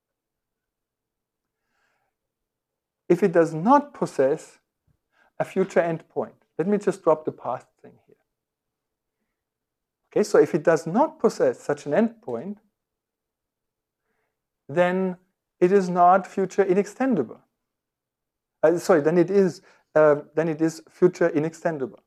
if it does not possess a future endpoint. Let me just drop the past thing here. Okay, so if it does not possess such an endpoint, then it is not future inextendable. Uh, sorry, then it is uh, then it is future inextendable.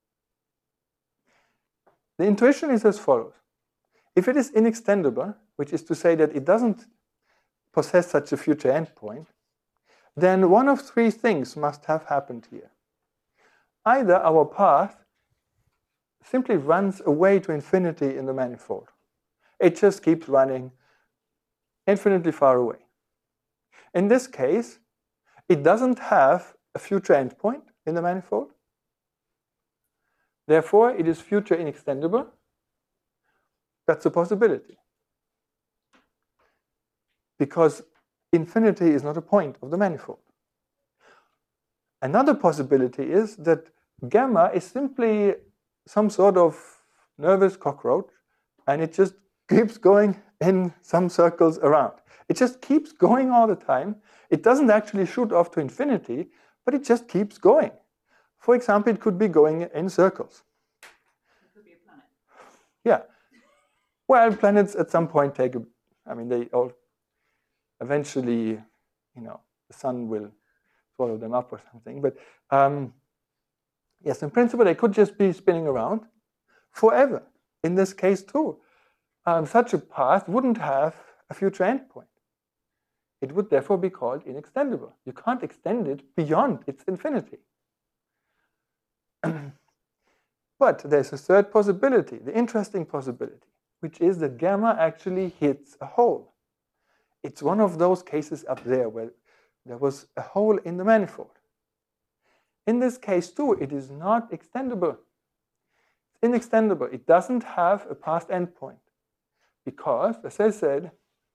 The intuition is as follows. If it is inextendable, which is to say that it doesn't possess such a future endpoint, then one of three things must have happened here. Either our path simply runs away to infinity in the manifold. It just keeps running infinitely far away. In this case, it doesn't have a future endpoint in the manifold. Therefore, it is future inextendable. That's a possibility. Because infinity is not a point of the manifold. Another possibility is that gamma is simply some sort of nervous cockroach, and it just keeps going in some circles around. It just keeps going all the time. It doesn't actually shoot off to infinity, but it just keeps going. For example, it could be going in circles. It could be a planet. Yeah. Well, planets at some point take a, I mean, they all eventually, you know, the sun will swallow them up or something. But um, yes, in principle, they could just be spinning around forever. In this case, too, um, such a path wouldn't have a future endpoint. It would therefore be called inextendable. You can't extend it beyond its infinity. But there's a third possibility, the interesting possibility, which is that gamma actually hits a hole. It's one of those cases up there where there was a hole in the manifold. In this case, too, it is not extendable. It's inextendable. It doesn't have a past endpoint because, as I said,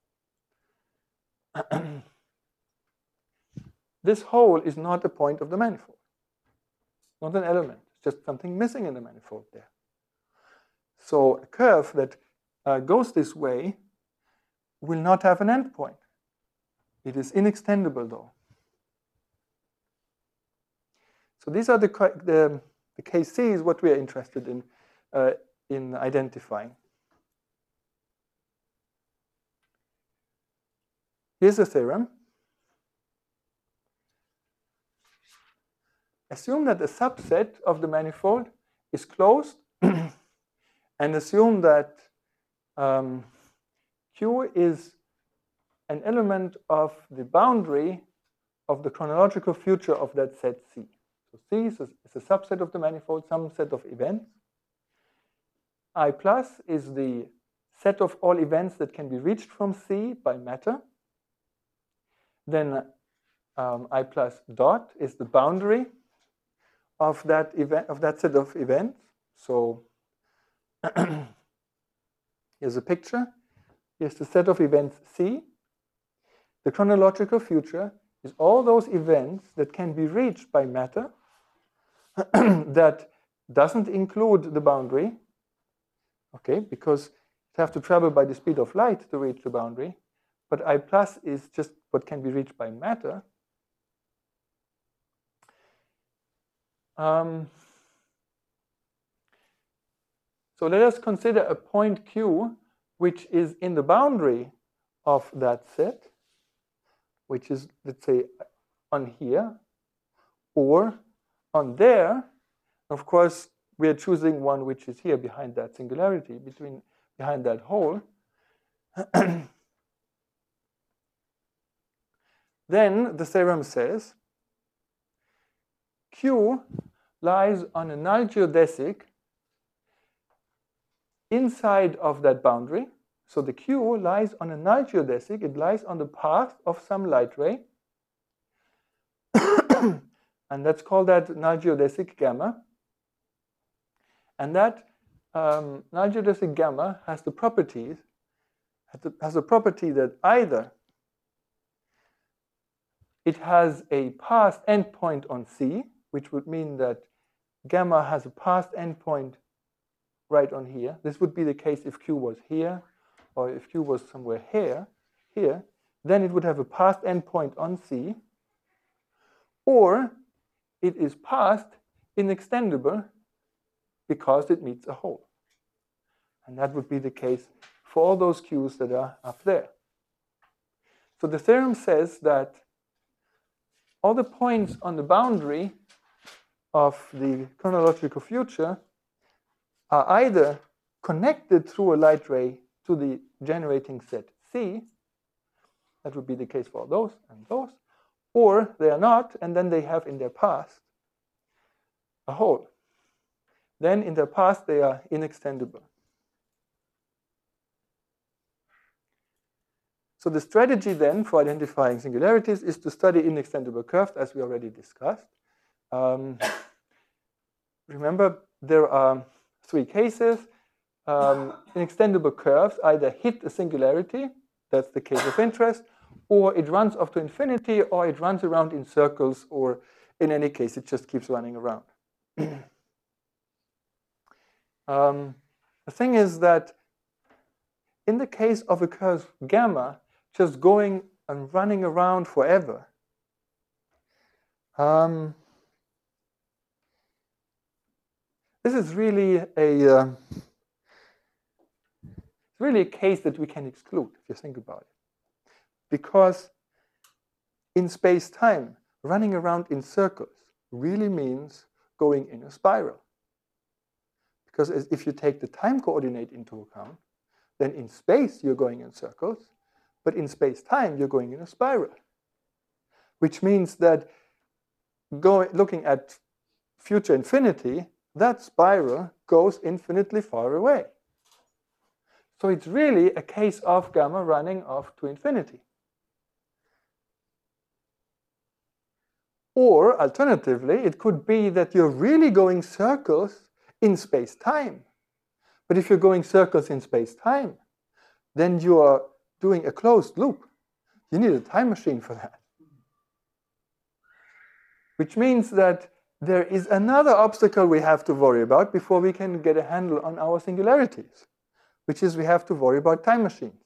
this hole is not a point of the manifold. It's not an element. It's just something missing in the manifold there. So a curve that uh, goes this way will not have an endpoint. It is inextendable, though. So these are the, the, the K Cs, what we are interested in, uh, in identifying. Here's a theorem. Assume that a subset of the manifold is closed and assume that um, Q is an element of the boundary of the chronological future of that set C. So C is a, is a subset of the manifold, some set of events. I plus is the set of all events that can be reached from C by matter. Then um, I plus dot is the boundary of that event, of that set of events. So here's a picture. Here's the set of events C. The chronological future is all those events that can be reached by matter that doesn't include the boundary, okay, because you have to travel by the speed of light to reach the boundary, but I plus is just what can be reached by matter. Um, so let us consider a point Q which is in the boundary of that set, which is, let's say, on here, or on there. Of course, we are choosing one which is here behind that singularity, between behind that hole. Then the theorem says Q lies on a null geodesic inside of that boundary. So the Q lies on a null geodesic. It lies on the path of some light ray. And let's call that null geodesic gamma. And that um, null geodesic gamma has the properties, has the, has the property that either it has a past endpoint on C, which would mean that gamma has a past endpoint right on here. This would be the case if Q was here, or if Q was somewhere here, here, then it would have a past endpoint on C, or it is past inextendable because it meets a hole. And that would be the case for all those Q's that are up there. So the theorem says that all the points on the boundary of the chronological future are either connected through a light ray to the generating set C, that would be the case for all those and those, or they are not, and then they have in their past a hole. Then in their past they are inextendable. So the strategy then for identifying singularities is to study inextendable curves, as we already discussed. Um, remember, there are three cases. Um, inextendable curves either hit a singularity, that's the case of interest, or it runs off to infinity, or it runs around in circles, or in any case, it just keeps running around. um, the thing is that in the case of a curve gamma, just going and running around forever, um, this is really a uh, it's really a case that we can exclude if you think about it, because in space-time, running around in circles really means going in a spiral. Because if you take the time coordinate into account, then in space you're going in circles, but in space-time you're going in a spiral. Which means that going, looking at future infinity, that spiral goes infinitely far away. So it's really a case of gamma running off to infinity. Or alternatively, it could be that you're really going circles in space-time. But if you're going circles in space-time, then you are doing a closed loop. You need a time machine for that. Which means that there is another obstacle we have to worry about before we can get a handle on our singularities, which is we have to worry about time machines.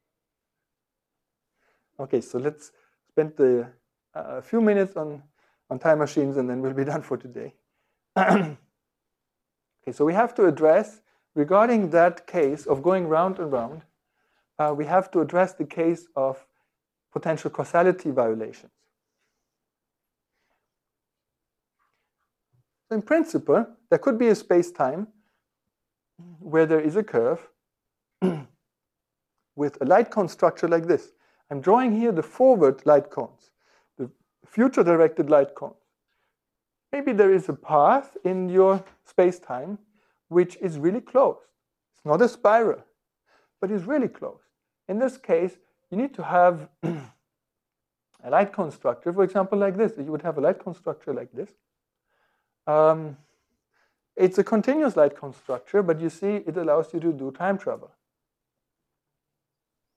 Okay, so let's spend a uh, few minutes on, on time machines and then we'll be done for today. Okay, so we have to address, regarding that case of going round and round, uh, we have to address the case of potential causality violations. So in principle, there could be a space-time where there is a curve with a light cone structure like this. I'm drawing here the forward light cones, the future-directed light cones. Maybe there is a path in your space-time which is really closed. It's not a spiral, but it's really closed. In this case, you need to have a light cone structure, for example, like this. You would have a light cone structure like this. Um, it's a continuous light cone structure, but you see it allows you to do time travel.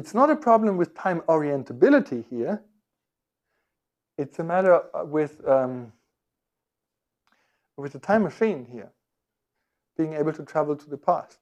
It's not a problem with time orientability here. It's a matter with, um, with the time machine here, being able to travel to the past.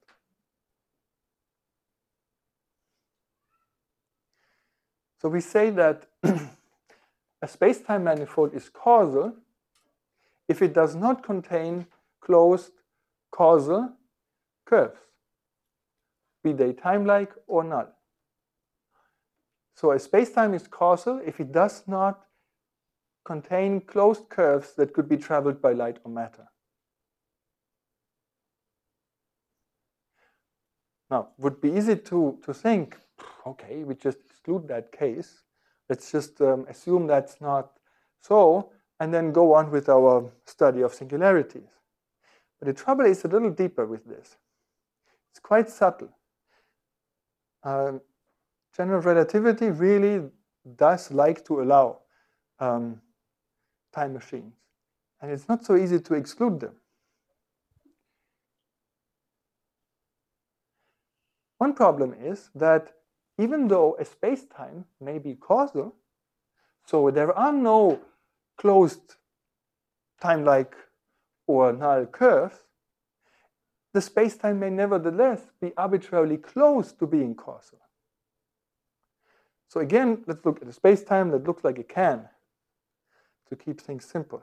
So we say that a space-time manifold is causal if it does not contain closed causal curves, be they time-like or null. So a space-time is causal if it does not contain closed curves that could be traveled by light or matter. Now, it would be easy to, to think, okay, we just exclude that case. Let's just um, assume that's not so, and then go on with our study of singularities. But the trouble is a little deeper with this. It's quite subtle. Um, general relativity really does like to allow um, time machines. And it's not so easy to exclude them. One problem is that even though a space-time may be causal, so there are no closed time-like or null curves, the space-time may nevertheless be arbitrarily close to being causal. So again, let's look at a space-time that looks like a can to keep things simple.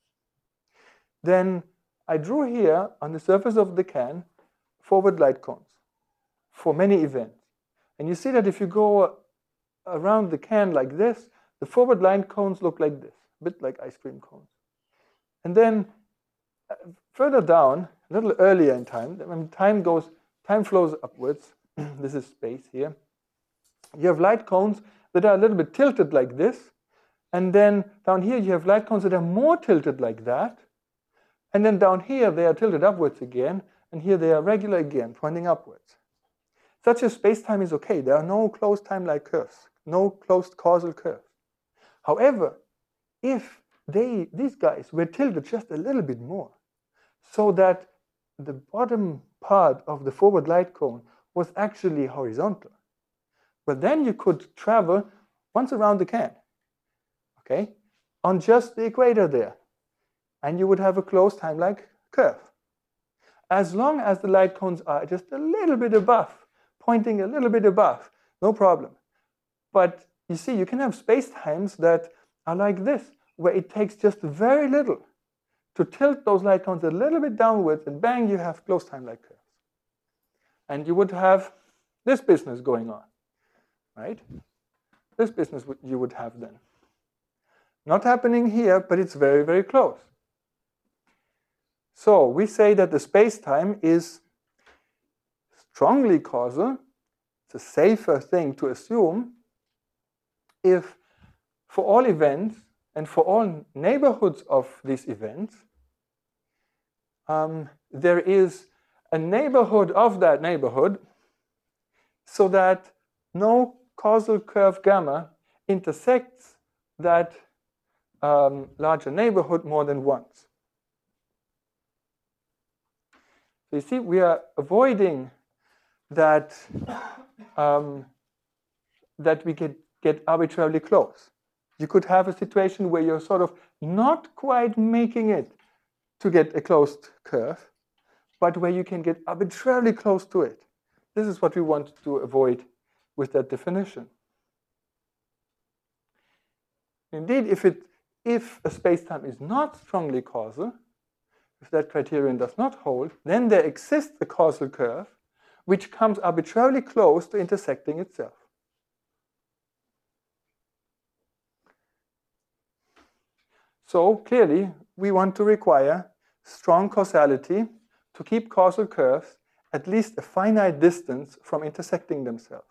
Then I drew here on the surface of the can forward light cones for many events. And you see that if you go around the can like this, the forward light cones look like this, a bit like ice cream cones. And then uh, further down, a little earlier in time, when time goes, time flows upwards, this is space here, you have light cones that are a little bit tilted like this, and then down here you have light cones that are more tilted like that, and then down here they are tilted upwards again, and here they are regular again, pointing upwards. Such a space-time is okay. There are no closed time-like curves, no closed causal curves. However, if they, these guys were tilted just a little bit more, so that the bottom part of the forward light cone was actually horizontal, well, then you could travel once around the can, okay, on just the equator there, and you would have a closed time-like curve. As long as the light cones are just a little bit above, pointing a little bit above, no problem. But you see, you can have space-times that are like this, where it takes just very little to tilt those light cones a little bit downwards, and bang, you have closed time-like curves. And you would have this business going on, right? This business you would have then. Not happening here, but it's very, very close. So we say that the space-time is strongly causal. It's a safer thing to assume if for all events and for all neighborhoods of these events, um, there is a neighborhood of that neighborhood so that no causal curve gamma intersects that um, larger neighborhood more than once. So you see, we are avoiding that, um, that we get, get arbitrarily close. You could have a situation where you're sort of not quite making it to get a closed curve, but where you can get arbitrarily close to it. This is what we want to avoid with that definition. Indeed, if, it, if a space-time is not strongly causal, if that criterion does not hold, then there exists a causal curve which comes arbitrarily close to intersecting itself. So clearly, we want to require strong causality to keep causal curves at least a finite distance from intersecting themselves.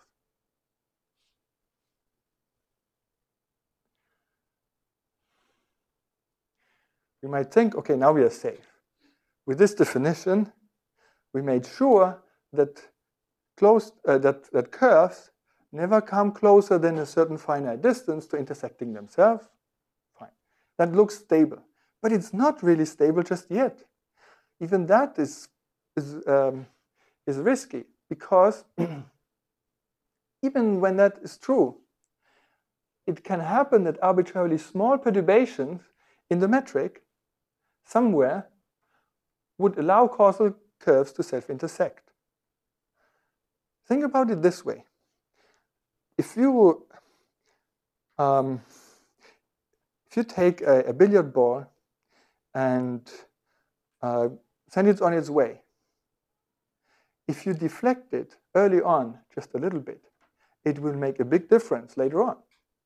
You might think, okay, now we are safe. With this definition, we made sure that, closed, uh, that, that curves never come closer than a certain finite distance to intersecting themselves. Fine. That looks stable. But it's not really stable just yet. Even that is, is, um, is risky because even when that is true, it can happen that arbitrarily small perturbations in the metric somewhere would allow causal curves to self-intersect. Think about it this way. If you, um, if you take a, a billiard ball and uh, send it on its way, if you deflect it early on just a little bit, it will make a big difference later on.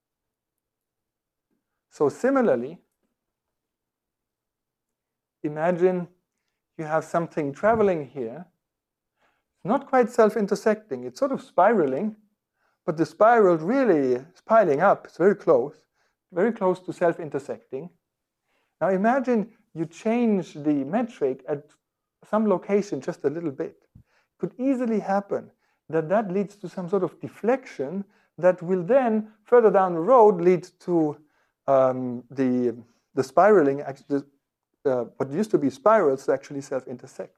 So similarly, imagine you have something traveling here, not quite self-intersecting, it's sort of spiraling, but the spiral really is piling up, it's very close, very close to self-intersecting. Now imagine you change the metric at some location just a little bit. It could easily happen that that leads to some sort of deflection that will then, further down the road, lead to um, the, the spiraling, actually, uh, what used to be spirals to actually self-intersect.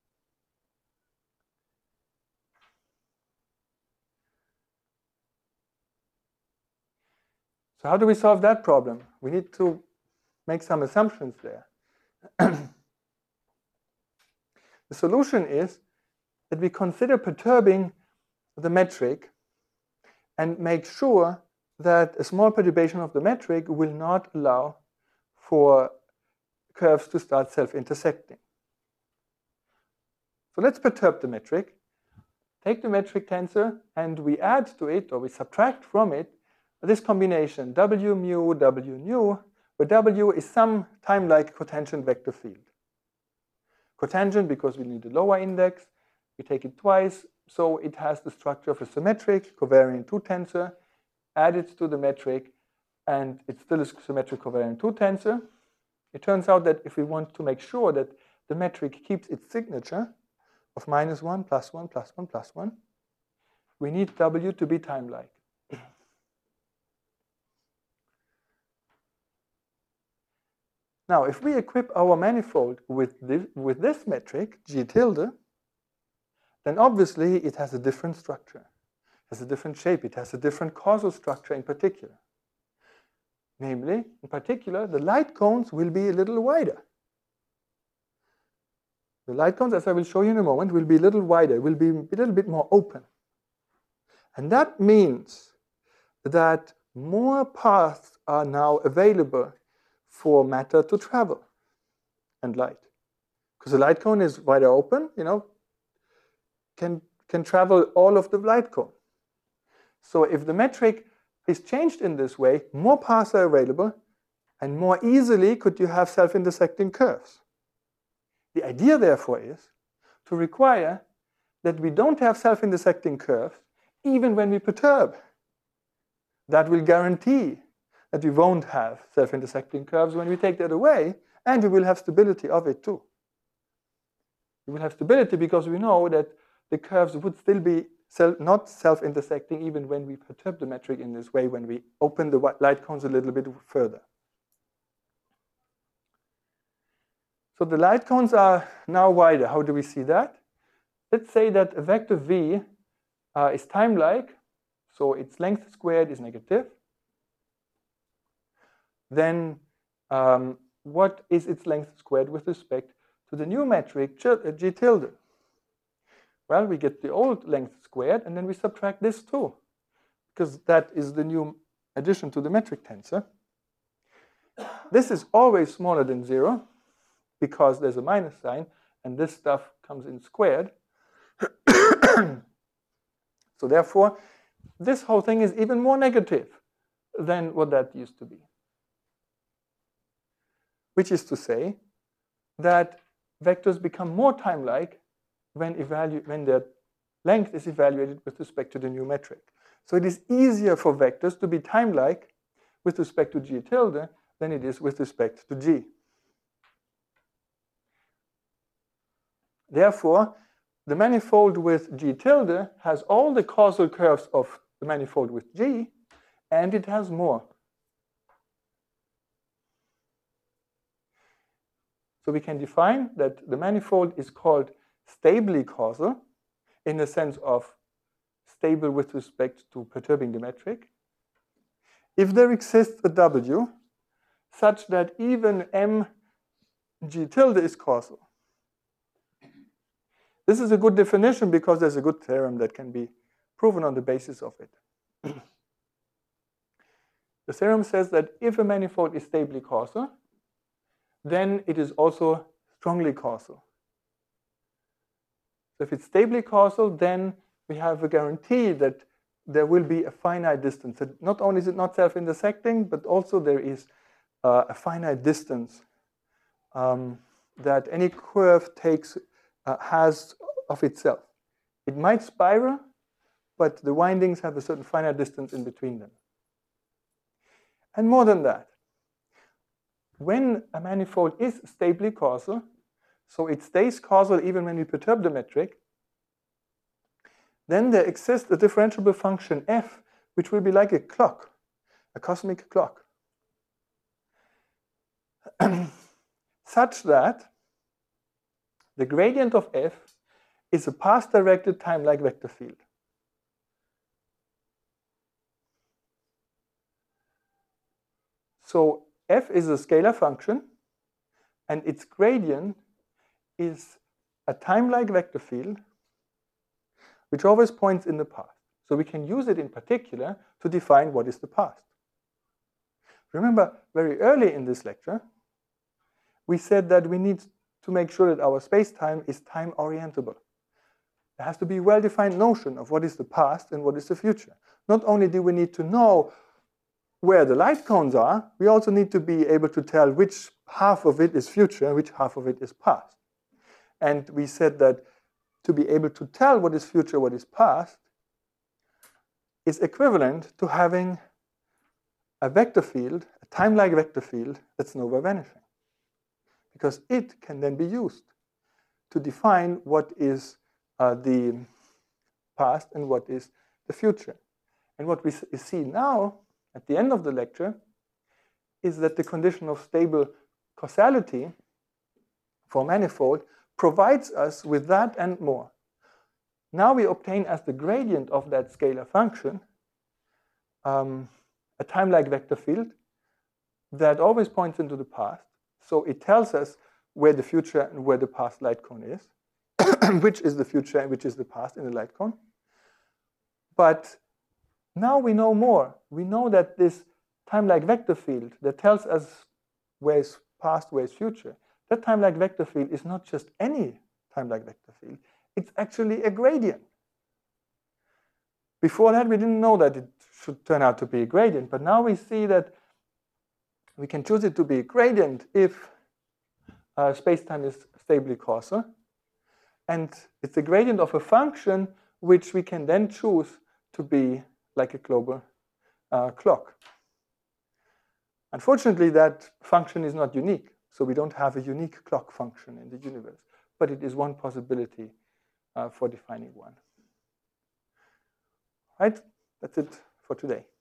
So how do we solve that problem? We need to make some assumptions there. The solution is that we consider perturbing the metric and make sure that a small perturbation of the metric will not allow for curves to start self-intersecting. So let's perturb the metric. Take the metric tensor and we add to it, or we subtract from it, this combination W mu W nu, where W is some time-like cotangent vector field. Cotangent because we need a lower index, we take it twice, so it has the structure of a symmetric covariant two tensor, add it to the metric, and it's still a symmetric covariant two tensor. It turns out that if we want to make sure that the metric keeps its signature of minus one, plus one, plus one, plus one, we need W to be time-like. Now, if we equip our manifold with this, with this metric, G tilde, then obviously it has a different structure, it has a different shape, it has a different causal structure in particular. Namely, in particular, the light cones will be a little wider. The light cones, as I will show you in a moment, will be a little wider, will be a little bit more open. And that means that more paths are now available for matter to travel and light. Because the light cone is wider open, you know, can, can travel all of the light cone. So if the metric is changed in this way, more paths are available, and more easily could you have self-intersecting curves. The idea, therefore, is to require that we don't have self-intersecting curves even when we perturb. That will guarantee that we won't have self-intersecting curves when we take that away, and we will have stability of it too. We will have stability because we know that the curves would still be self, not self-intersecting even when we perturb the metric in this way, when we open the light cones a little bit further. So the light cones are now wider. How do we see that? Let's say that a vector v uh, is time-like, so its length squared is negative. Then um, what is its length squared with respect to the new metric G tilde? Well, we get the old length squared, and then we subtract this too, because that is the new addition to the metric tensor. This is always smaller than zero, because there's a minus sign, and this stuff comes in squared. So therefore, this whole thing is even more negative than what that used to be. Which is to say that vectors become more time-like when, when their length is evaluated with respect to the new metric. So it is easier for vectors to be time-like with respect to G tilde than it is with respect to G. Therefore, the manifold with G tilde has all the causal curves of the manifold with G, and it has more. So we can define that the manifold is called stably causal in the sense of stable with respect to perturbing the metric. If there exists a W such that even M G tilde is causal. This is a good definition because there's a good theorem that can be proven on the basis of it. The theorem says that if a manifold is stably causal, then it is also strongly causal. So if it's stably causal, then we have a guarantee that there will be a finite distance. That not only is it not self-intersecting, but also there is uh, a finite distance um, that any curve takes uh, has of itself. It might spiral, but the windings have a certain finite distance in between them. And more than that, when a manifold is stably causal, so it stays causal even when we perturb the metric, then there exists a differentiable function f, which will be like a clock, a cosmic clock, such that the gradient of f is a path-directed time-like vector field. So f is a scalar function, and its gradient is a time-like vector field which always points in the past. So we can use it in particular to define what is the past. Remember, very early in this lecture, we said that we need to make sure that our space-time is time-orientable. There has to be a well-defined notion of what is the past and what is the future. Not only do we need to know where the light cones are, we also need to be able to tell which half of it is future and which half of it is past. And we said that to be able to tell what is future, what is past, is equivalent to having a vector field, a time-like vector field that's nowhere vanishing. Because it can then be used to define what is uh, the past and what is the future. And what we see now, at the end of the lecture, is that the condition of stable causality for manifold provides us with that and more. Now we obtain as the gradient of that scalar function um, a time-like vector field that always points into the past. So it tells us where the future and where the past light cone is, which is the future and which is the past in the light cone. But now we know more. We know that this time-like vector field that tells us where is past, where is future, that time-like vector field is not just any time-like vector field. It's actually a gradient. Before that, we didn't know that it should turn out to be a gradient, but now we see that we can choose it to be a gradient if uh, space-time is stably causal. And it's a gradient of a function which we can then choose to be like a global uh, clock. Unfortunately, that function is not unique. So we don't have a unique clock function in the universe. But it is one possibility uh, for defining one. Right? That's it for today.